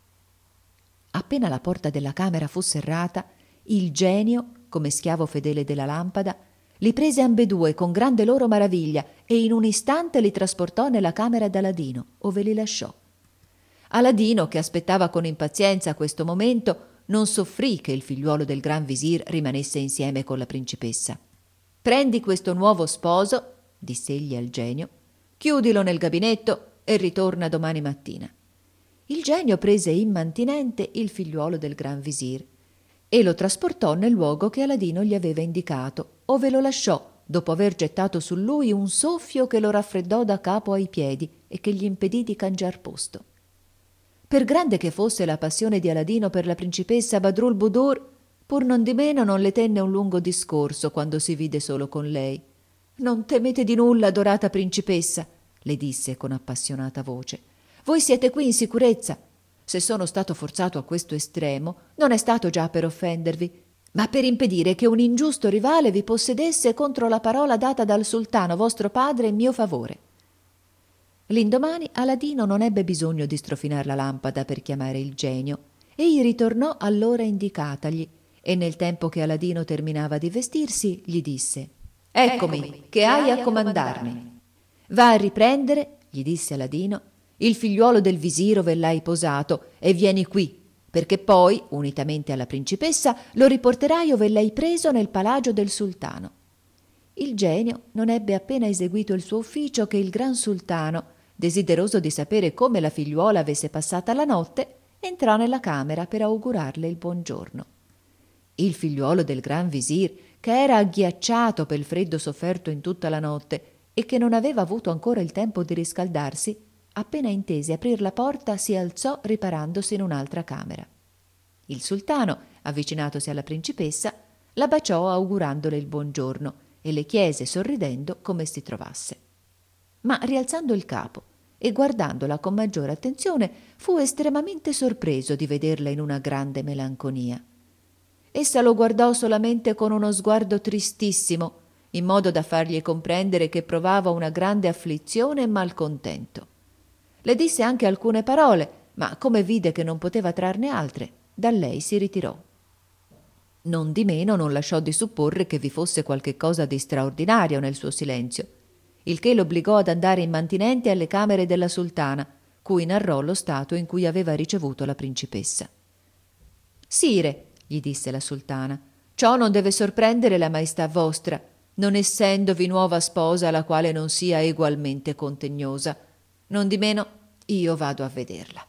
Appena la porta della camera fu serrata, il genio, come schiavo fedele della lampada, li prese ambedue con grande loro maraviglia e in un istante li trasportò nella camera d'Aladino, ove li lasciò. Aladino, che aspettava con impazienza questo momento, non soffrì che il figliuolo del gran visir rimanesse insieme con la principessa. «Prendi questo nuovo sposo», disse egli al genio, «chiudilo nel gabinetto e ritorna domani mattina». Il genio prese immantinente il figliuolo del gran visir e lo trasportò nel luogo che Aladino gli aveva indicato, ove lo lasciò, dopo aver gettato su lui un soffio che lo raffreddò da capo ai piedi e che gli impedì di cangiar posto. Per grande che fosse la passione di Aladino per la principessa Badrul Budur, pur non di meno non le tenne un lungo discorso quando si vide solo con lei. «Non temete di nulla, adorata principessa», le disse con appassionata voce. «Voi siete qui in sicurezza. Se sono stato forzato a questo estremo, non è stato già per offendervi, ma per impedire che un ingiusto rivale vi possedesse contro la parola data dal sultano vostro padre in mio favore». L'indomani Aladino non ebbe bisogno di strofinar la lampada per chiamare il genio. Egli ritornò all'ora indicatagli e nel tempo che Aladino terminava di vestirsi gli disse: «Eccomi, Eccomi che hai a comandarmi». «Va a riprendere», gli disse Aladino, «il figliuolo del visir ove l'hai posato e vieni qui, perché poi, unitamente alla principessa, lo riporterai ove l'hai preso nel palagio del sultano». Il genio non ebbe appena eseguito il suo ufficio che il gran sultano, desideroso di sapere come la figliuola avesse passata la notte, entrò nella camera per augurarle il buongiorno. Il figliuolo del gran visir, che era agghiacciato pel freddo sofferto in tutta la notte e che non aveva avuto ancora il tempo di riscaldarsi, appena intese aprir la porta si alzò riparandosi in un'altra camera. Il sultano, avvicinatosi alla principessa, la baciò augurandole il buongiorno e le chiese sorridendo come si trovasse. Ma rialzando il capo e guardandola con maggiore attenzione, fu estremamente sorpreso di vederla in una grande melanconia. Essa lo guardò solamente con uno sguardo tristissimo, in modo da fargli comprendere che provava una grande afflizione e malcontento. Le disse anche alcune parole, ma come vide che non poteva trarne altre, da lei si ritirò. Non di meno non lasciò di supporre che vi fosse qualche cosa di straordinario nel suo silenzio, il che l'obbligò ad andare immantinente alle camere della sultana, cui narrò lo stato in cui aveva ricevuto la principessa. «Sire», gli disse la sultana, «ciò non deve sorprendere la maestà vostra, non essendovi nuova sposa la quale non sia egualmente contegnosa. Non di meno io vado a vederla».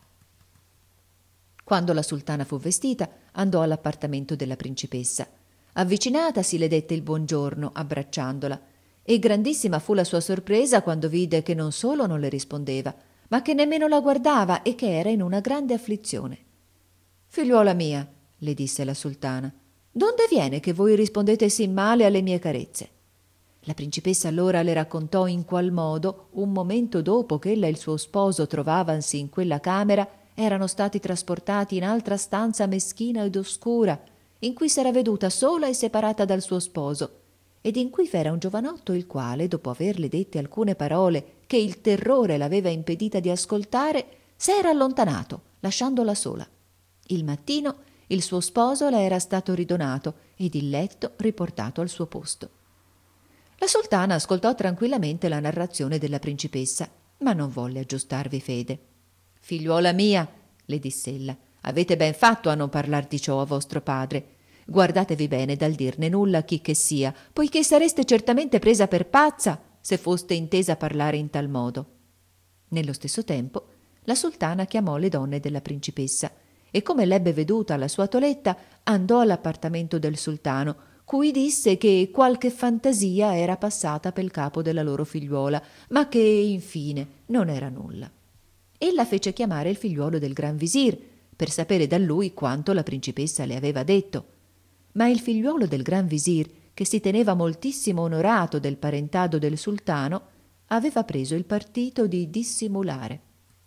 Quando la sultana fu vestita, andò all'appartamento della principessa. Avvicinatasi le dette il buongiorno, abbracciandola, e grandissima fu la sua sorpresa quando vide che non solo non le rispondeva, ma che nemmeno la guardava e che era in una grande afflizione. «Figliuola mia», le disse la sultana, «donde viene che voi rispondete sì male alle mie carezze?» La principessa allora le raccontò in qual modo, un momento dopo che ella e il suo sposo trovavansi in quella camera, erano stati trasportati in altra stanza meschina ed oscura, in cui s'era veduta sola e separata dal suo sposo, ed in cui v'era un giovanotto il quale, dopo averle dette alcune parole che il terrore l'aveva impedita di ascoltare, s'era allontanato, lasciandola sola. Il mattino il suo sposo le era stato ridonato ed il letto riportato al suo posto. La sultana ascoltò tranquillamente la narrazione della principessa, ma non volle aggiustarvi fede. «Figliuola mia», le diss'ella, «avete ben fatto a non parlar di ciò a vostro padre. Guardatevi bene dal dirne nulla a chi che sia, poiché sareste certamente presa per pazza se foste intesa a parlare in tal modo». Nello stesso tempo la sultana chiamò le donne della principessa e, come l'ebbe veduta la sua toletta, andò all'appartamento del sultano, cui disse che qualche fantasia era passata pel capo della loro figliuola, ma che infine non era nulla. Ella fece chiamare il figliuolo del gran visir per sapere da lui quanto la principessa le aveva detto, ma il figliuolo del gran visir, che si teneva moltissimo onorato del parentado del sultano, aveva preso il partito di dissimulare.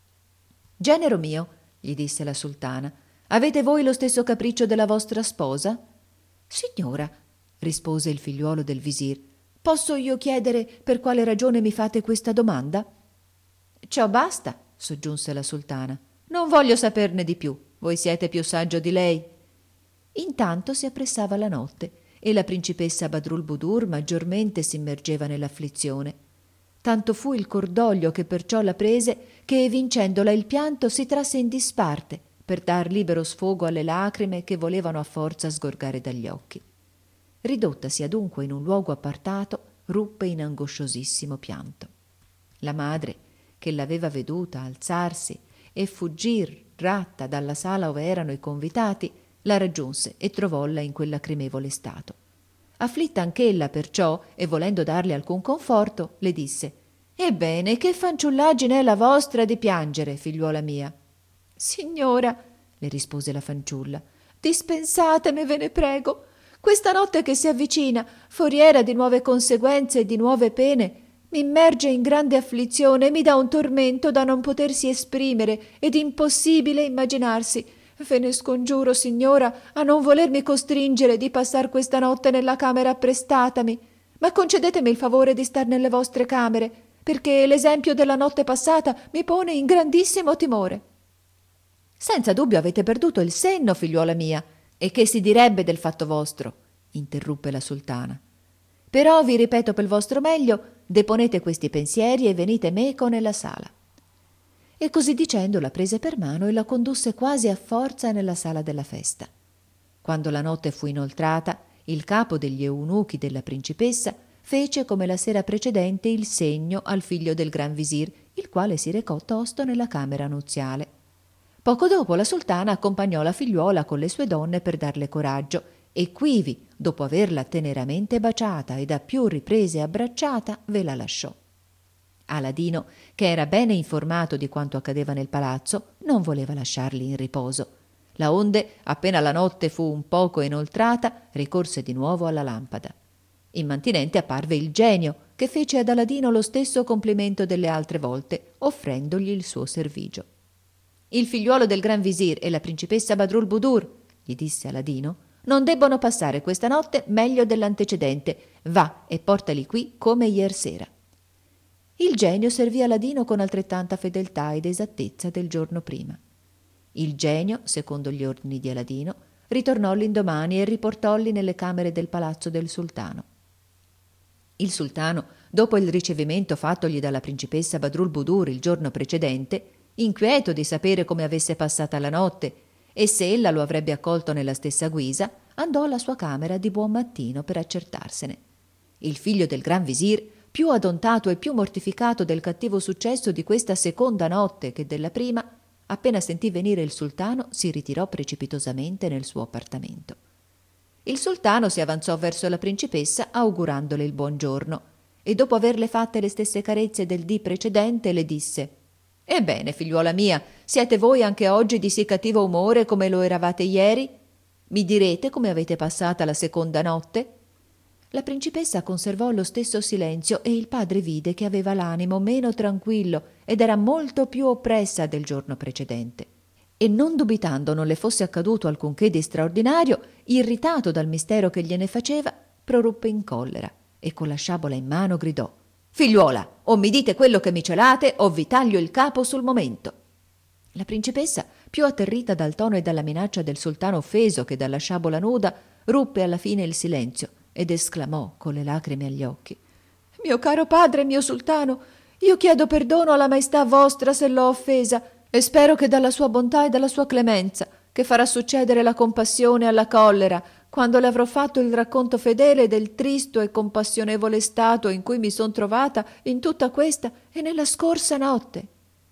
«Genero mio», gli disse la sultana, «avete voi lo stesso capriccio della vostra sposa?» «Signora», rispose il figliuolo del visir, «posso io chiedere per quale ragione mi fate questa domanda?» «Ciò basta», soggiunse la sultana, «non voglio saperne di più, voi siete più saggio di lei». Intanto si appressava la notte e la principessa Badrulbudur maggiormente s'immergeva nell'afflizione. Tanto fu il cordoglio che perciò la prese che, vincendola il pianto, si trasse in disparte per dar libero sfogo alle lacrime che volevano a forza sgorgare dagli occhi. Ridottasi adunque in un luogo appartato, ruppe in angosciosissimo pianto. La madre, che l'aveva veduta alzarsi e fuggir ratta dalla sala ove erano i convitati, la raggiunse e trovolla in quel lacrimevole stato. Afflitta anch'ella perciò, e volendo darle alcun conforto, le disse: «Ebbene, che fanciullaggine è la vostra di piangere, figliuola mia?» «Signora», le rispose la fanciulla, «dispensatemi, ve ne prego. Questa notte che si avvicina, foriera di nuove conseguenze e di nuove pene, mi immerge in grande afflizione e mi dà un tormento da non potersi esprimere ed impossibile immaginarsi. Ve ne scongiuro, signora, a non volermi costringere di passar questa notte nella camera apprestatami, ma concedetemi il favore di star nelle vostre camere, perché l'esempio della notte passata mi pone in grandissimo timore». «Senza dubbio avete perduto il senno, figliuola mia, e che si direbbe del fatto vostro?» interruppe la sultana. «Però vi ripeto pel vostro meglio, deponete questi pensieri e venite meco nella sala». E così dicendo la prese per mano e la condusse quasi a forza nella sala della festa. Quando la notte fu inoltrata, il capo degli eunuchi della principessa fece come la sera precedente il segno al figlio del gran visir, il quale si recò tosto nella camera nuziale. Poco dopo la sultana accompagnò la figliuola con le sue donne per darle coraggio e quivi, dopo averla teneramente baciata e da più riprese abbracciata, ve la lasciò. Aladino, che era bene informato di quanto accadeva nel palazzo, non voleva lasciarli in riposo. Laonde, appena la notte fu un poco inoltrata, ricorse di nuovo alla lampada. Immantinente apparve il genio, che fece ad Aladino lo stesso complimento delle altre volte, offrendogli il suo servigio. «Il figliuolo del gran visir e la principessa Badrulbudur», gli disse Aladino, «non debbono passare questa notte meglio dell'antecedente. Va e portali qui come iersera». Il genio servì Aladino con altrettanta fedeltà ed esattezza del giorno prima. Il genio, secondo gli ordini di Aladino, ritornò l'indomani e riportolli nelle camere del palazzo del sultano. Il sultano, dopo il ricevimento fattogli dalla principessa Badrulbudur il giorno precedente, inquieto di sapere come avesse passata la notte e se ella lo avrebbe accolto nella stessa guisa, andò alla sua camera di buon mattino per accertarsene. Il figlio del gran visir, più adontato e più mortificato del cattivo successo di questa seconda notte che della prima, appena sentì venire il sultano, si ritirò precipitosamente nel suo appartamento. Il sultano si avanzò verso la principessa augurandole il buon giorno e, dopo averle fatte le stesse carezze del dì precedente, le disse: «Ebbene, figliuola mia, siete voi anche oggi di sì cattivo umore come lo eravate ieri? Mi direte come avete passata la seconda notte?» La principessa conservò lo stesso silenzio e il padre vide che aveva l'animo meno tranquillo ed era molto più oppressa del giorno precedente. E non dubitando non le fosse accaduto alcunché di straordinario, irritato dal mistero che gliene faceva, proruppe in collera e con la sciabola in mano gridò: «Figliuola, o mi dite quello che mi celate o vi taglio il capo sul momento!» La principessa, più atterrita dal tono e dalla minaccia del sultano offeso che dalla sciabola nuda, ruppe alla fine il silenzio ed esclamò con le lacrime agli occhi: Mio caro padre, mio sultano, io chiedo perdono alla maestà vostra se l'ho offesa e spero che dalla sua bontà e dalla sua clemenza, che farà succedere la compassione alla collera, quando le avrò fatto il racconto fedele del tristo e compassionevole stato in cui mi son trovata in tutta questa e nella scorsa notte.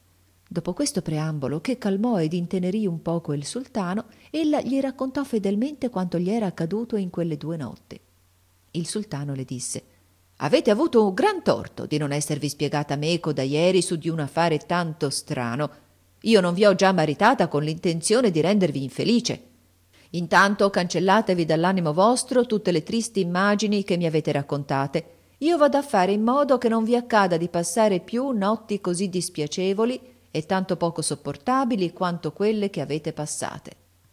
Dopo questo preambolo, che calmò ed intenerì un poco il sultano, ella gli raccontò fedelmente quanto gli era accaduto in quelle due notti. Il sultano le disse: «Avete avuto un gran torto di non esservi spiegata meco da ieri su di un affare tanto strano. Io non vi ho già maritata con l'intenzione di rendervi infelice. Intanto cancellatevi dall'animo vostro tutte le tristi immagini che mi avete raccontate. Io vado a fare in modo che non vi accada di passare più notti così dispiacevoli e tanto poco sopportabili quanto quelle che avete passate».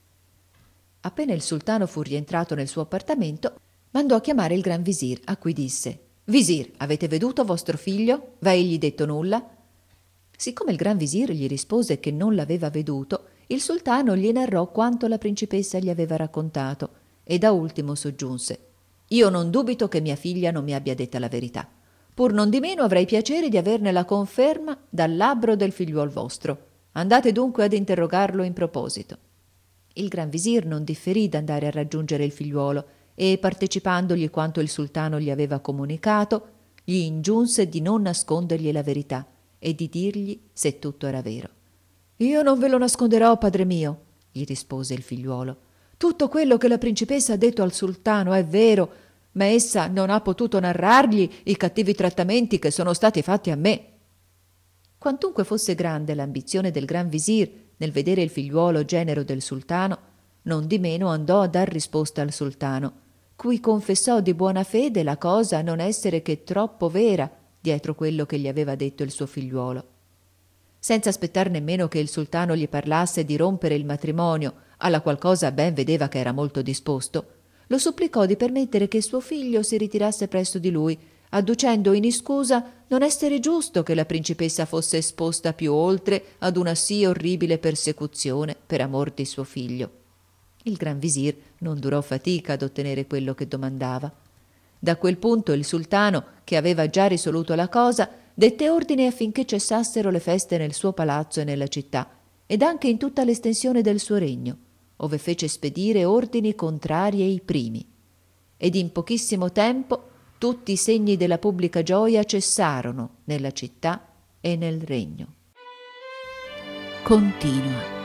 Appena il sultano fu rientrato nel suo appartamento, mandò a chiamare il gran visir, a cui disse: «Visir, avete veduto vostro figlio? V'ha egli detto nulla?» Siccome il gran visir gli rispose che non l'aveva veduto, il sultano gli narrò quanto la principessa gli aveva raccontato e da ultimo soggiunse: «Io non dubito che mia figlia non mi abbia detta la verità. Pur non di meno avrei piacere di averne la conferma dal labbro del figliuol vostro. Andate dunque ad interrogarlo in proposito». Il gran visir non differì d'andare a raggiungere il figliuolo e, partecipandogli quanto il sultano gli aveva comunicato, gli ingiunse di non nascondergli la verità e di dirgli se tutto era vero. «Io non ve lo nasconderò, padre mio», gli rispose il figliuolo. «Tutto quello che la principessa ha detto al sultano è vero, ma essa non ha potuto narrargli i cattivi trattamenti che sono stati fatti a me». Quantunque fosse grande l'ambizione del gran visir nel vedere il figliuolo genero del sultano, non di meno andò a dar risposta al sultano, cui confessò di buona fede la cosa non essere che troppo vera dietro quello che gli aveva detto il suo figliuolo. Senza aspettar nemmeno che il sultano gli parlasse di rompere il matrimonio, alla qual cosa ben vedeva che era molto disposto, lo supplicò di permettere che suo figlio si ritirasse presso di lui, adducendo in iscusa non essere giusto che la principessa fosse esposta più oltre ad una sì orribile persecuzione per amor di suo figlio. Il gran visir non durò fatica ad ottenere quello che domandava. Da quel punto il sultano, che aveva già risoluto la cosa, dette ordine affinché cessassero le feste nel suo palazzo e nella città, ed anche in tutta l'estensione del suo regno, ove fece spedire ordini contrari ai primi. Ed in pochissimo tempo tutti i segni della pubblica gioia cessarono nella città e nel regno. Continua.